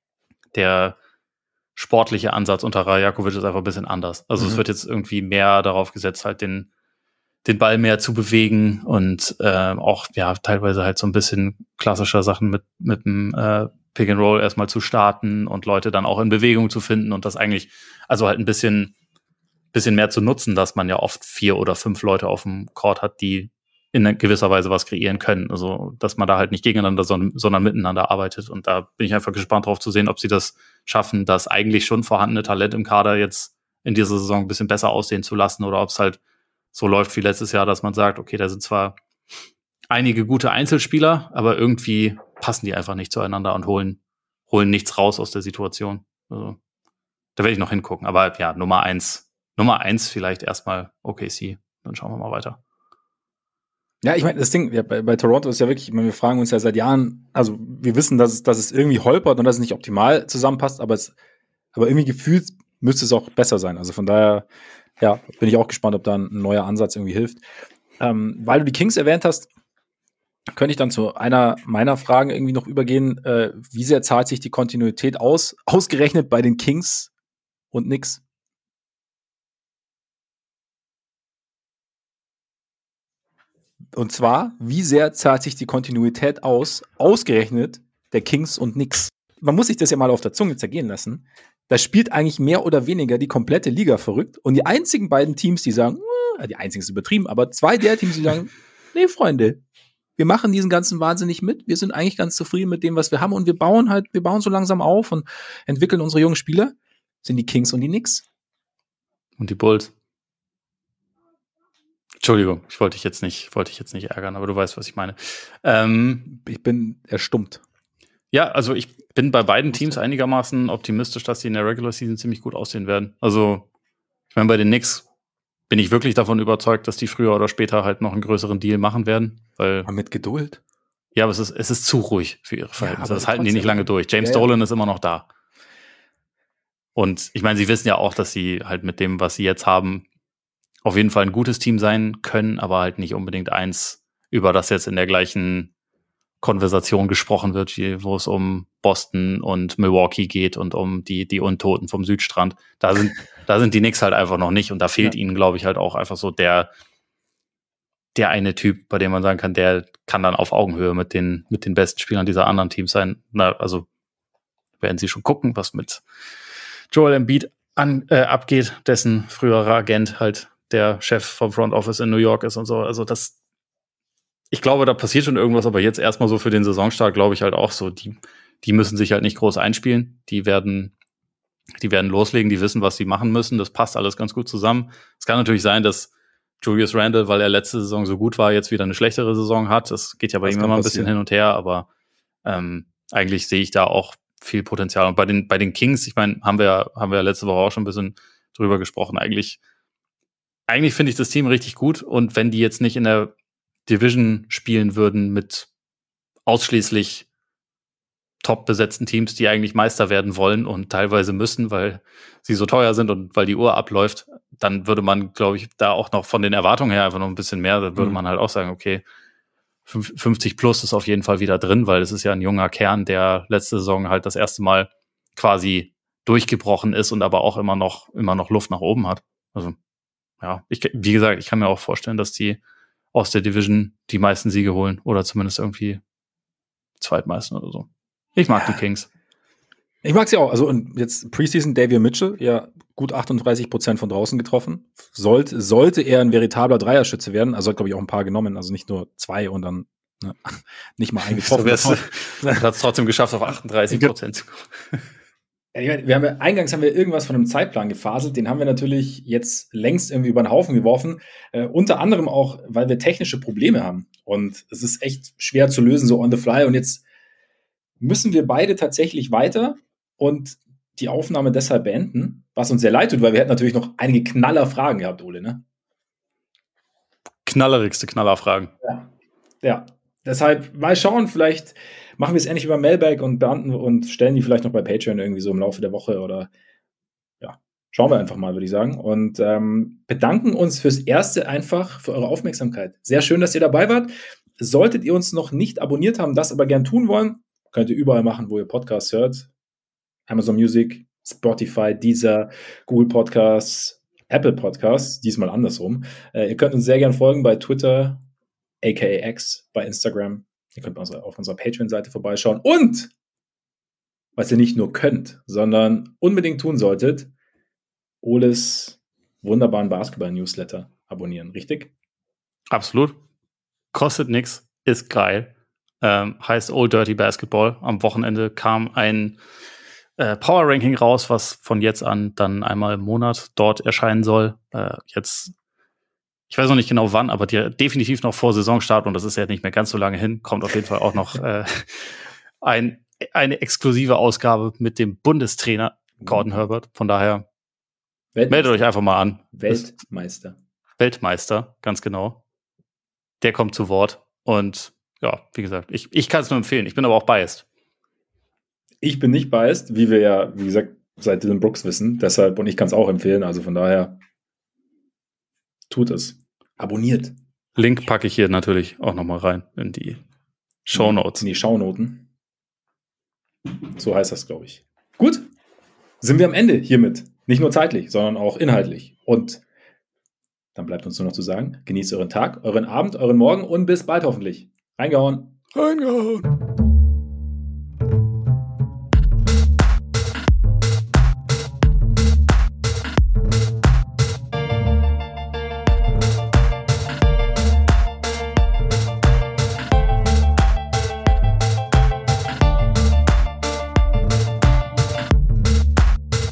S2: sportliche Ansatz unter Rajakovic ist einfach ein bisschen anders. Also es wird jetzt irgendwie mehr darauf gesetzt, halt den Ball mehr zu bewegen und auch teilweise halt so ein bisschen klassischer Sachen mit dem Pick and Roll erstmal zu starten und Leute dann auch in Bewegung zu finden und das eigentlich, also halt ein bisschen mehr zu nutzen, dass man ja oft 4 oder 5 Leute auf dem Court hat, die in gewisser Weise was kreieren können. Also, dass man da halt nicht gegeneinander, sondern miteinander arbeitet. Und da bin ich einfach gespannt drauf zu sehen, ob sie das schaffen, das eigentlich schon vorhandene Talent im Kader jetzt in dieser Saison ein bisschen besser aussehen zu lassen oder ob es halt so läuft wie letztes Jahr, dass man sagt, okay, da sind zwar einige gute Einzelspieler, aber irgendwie passen die einfach nicht zueinander und holen nichts raus aus der Situation. Also, da werde ich noch hingucken. Aber ja, Nummer eins vielleicht erstmal OKC. Dann schauen wir mal weiter.
S1: Ja, ich meine, das Ding bei Toronto ist ja wirklich, ich meine, wir fragen uns ja seit Jahren, also wir wissen, dass es irgendwie holpert und dass es nicht optimal zusammenpasst, aber irgendwie gefühlt müsste es auch besser sein. Also von daher, ja, bin ich auch gespannt, ob da ein neuer Ansatz irgendwie hilft. Weil du die Kings erwähnt hast, könnte ich dann zu einer meiner Fragen irgendwie noch übergehen. Wie sehr zahlt sich die Kontinuität ausgerechnet bei den Kings und Knicks? Und zwar, wie sehr zahlt sich die Kontinuität ausgerechnet der Kings und Knicks? Man muss sich das ja mal auf der Zunge zergehen lassen. Da spielt eigentlich mehr oder weniger die komplette Liga verrückt. Und die einzigen beiden Teams, die sagen, die einzigen ist übertrieben, aber 2 der Teams, die sagen, nee, Freunde, wir machen diesen ganzen Wahnsinn nicht mit. Wir sind eigentlich ganz zufrieden mit dem, was wir haben. Und wir bauen so langsam auf und entwickeln unsere jungen Spieler. Sind die Kings und die Knicks.
S2: Und die Bulls. Entschuldigung, ich wollte dich jetzt nicht ärgern, aber du weißt, was ich meine.
S1: Ich bin erstummt.
S2: Ja, also ich bin bei beiden Teams einigermaßen optimistisch, dass die in der Regular Season ziemlich gut aussehen werden. Also, ich meine, bei den Knicks bin ich wirklich davon überzeugt, dass die früher oder später halt noch einen größeren Deal machen werden. Aber
S1: mit Geduld.
S2: Ja, aber es ist zu ruhig für ihre Verhältnisse. Das halten die nicht lange durch. James Dolan ist immer noch da. Und ich meine, sie wissen ja auch, dass sie halt mit dem, was sie jetzt haben, auf jeden Fall ein gutes Team sein können, aber halt nicht unbedingt eins, über das jetzt in der gleichen Konversation gesprochen wird, wo es um Boston und Milwaukee geht und um die Untoten vom Südstrand. Da sind die Knicks halt einfach noch nicht und da fehlt ihnen, glaube ich, halt auch einfach so der eine Typ, bei dem man sagen kann, der kann dann auf Augenhöhe mit den besten Spielern dieser anderen Teams sein. Also werden sie schon gucken, was mit Joel Embiid abgeht, dessen früherer Agent halt der Chef vom Front Office in New York ist und so. Also ich glaube, da passiert schon irgendwas, aber jetzt erstmal so für den Saisonstart glaube ich halt auch so, die müssen sich halt nicht groß einspielen. Die werden loslegen, die wissen, was sie machen müssen. Das passt alles ganz gut zusammen. Es kann natürlich sein, dass Julius Randle, weil er letzte Saison so gut war, jetzt wieder eine schlechtere Saison hat. Das geht ja bei ihm immer ein bisschen hin und her, aber eigentlich sehe ich da auch viel Potenzial. Und bei den Kings, ich meine, haben wir letzte Woche auch schon ein bisschen drüber gesprochen. Eigentlich finde ich das Team richtig gut. Und wenn die jetzt nicht in der Division spielen würden mit ausschließlich top besetzten Teams, die eigentlich Meister werden wollen und teilweise müssen, weil sie so teuer sind und weil die Uhr abläuft, dann würde man, glaube ich, da auch noch von den Erwartungen her einfach noch ein bisschen mehr, da würde man halt auch sagen, okay, 50 plus ist auf jeden Fall wieder drin, weil es ist ja ein junger Kern, der letzte Saison halt das erste Mal quasi durchgebrochen ist und aber auch immer noch Luft nach oben hat. Also, ja, wie gesagt, ich kann mir auch vorstellen, dass die aus der Division die meisten Siege holen oder zumindest irgendwie Zweitmeister oder so. Ich mag die Kings.
S1: Ich mag sie auch. Also und jetzt Preseason Davion Mitchell, ja gut 38% von draußen getroffen. Sollte er ein veritabler Dreierschütze werden, also hat, glaube ich, auch ein paar genommen, also nicht nur 2 und dann nicht mal eingetroffen.
S2: Hat es trotzdem geschafft, auf 38% zu kommen.
S1: Eingangs haben wir irgendwas von einem Zeitplan gefaselt, den haben wir natürlich jetzt längst irgendwie über den Haufen geworfen. Unter anderem auch, weil wir technische Probleme haben. Und es ist echt schwer zu lösen, so on the fly. Und jetzt müssen wir beide tatsächlich weiter und die Aufnahme deshalb beenden, was uns sehr leid tut, weil wir hätten natürlich noch einige Knallerfragen gehabt, Ole, ne?
S2: Knallerigste Knallerfragen.
S1: Ja. Deshalb mal schauen, vielleicht machen wir es endlich über Mailbag und beantworten und stellen die vielleicht noch bei Patreon irgendwie so im Laufe der Woche oder ja, schauen wir einfach mal, würde ich sagen. Und bedanken uns fürs Erste einfach für eure Aufmerksamkeit. Sehr schön, dass ihr dabei wart. Solltet ihr uns noch nicht abonniert haben, das aber gern tun wollen, könnt ihr überall machen, wo ihr Podcasts hört. Amazon Music, Spotify, Deezer, Google Podcasts, Apple Podcasts, diesmal andersrum. Ihr könnt uns sehr gern folgen bei Twitter, aka X, bei Instagram. Ihr könnt auf unserer Patreon-Seite vorbeischauen. Und, was ihr nicht nur könnt, sondern unbedingt tun solltet, Oles wunderbaren Basketball-Newsletter abonnieren, richtig?
S2: Absolut. Kostet nichts, ist geil. Heißt Old Dirty Basketball. Am Wochenende kam ein Power-Ranking raus, was von jetzt an dann einmal im Monat dort erscheinen soll. Jetzt ich weiß noch nicht genau wann, aber definitiv noch vor Saisonstart und das ist ja nicht mehr ganz so lange hin, kommt auf jeden Fall auch noch eine exklusive Ausgabe mit dem Bundestrainer Gordon Herbert. Von daher meldet euch einfach mal an. Weltmeister, ganz genau. Der kommt zu Wort und ja, wie gesagt, ich kann es nur empfehlen. Ich bin aber auch biased.
S1: Ich bin nicht biased, wie wir ja, wie gesagt, seit Dylan Brooks wissen. Deshalb, und ich kann es auch empfehlen, also von daher tut es. Abonniert.
S2: Link packe ich hier natürlich auch nochmal rein in die Shownotes.
S1: In die Shownoten. So heißt das, glaube ich. Gut. Sind wir am Ende hiermit. Nicht nur zeitlich, sondern auch inhaltlich. Und dann bleibt uns nur noch zu sagen, genießt euren Tag, euren Abend, euren Morgen und bis bald hoffentlich. Reingehauen.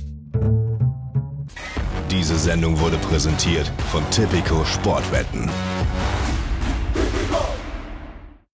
S3: Diese Sendung wurde präsentiert von Tipico Sportwetten.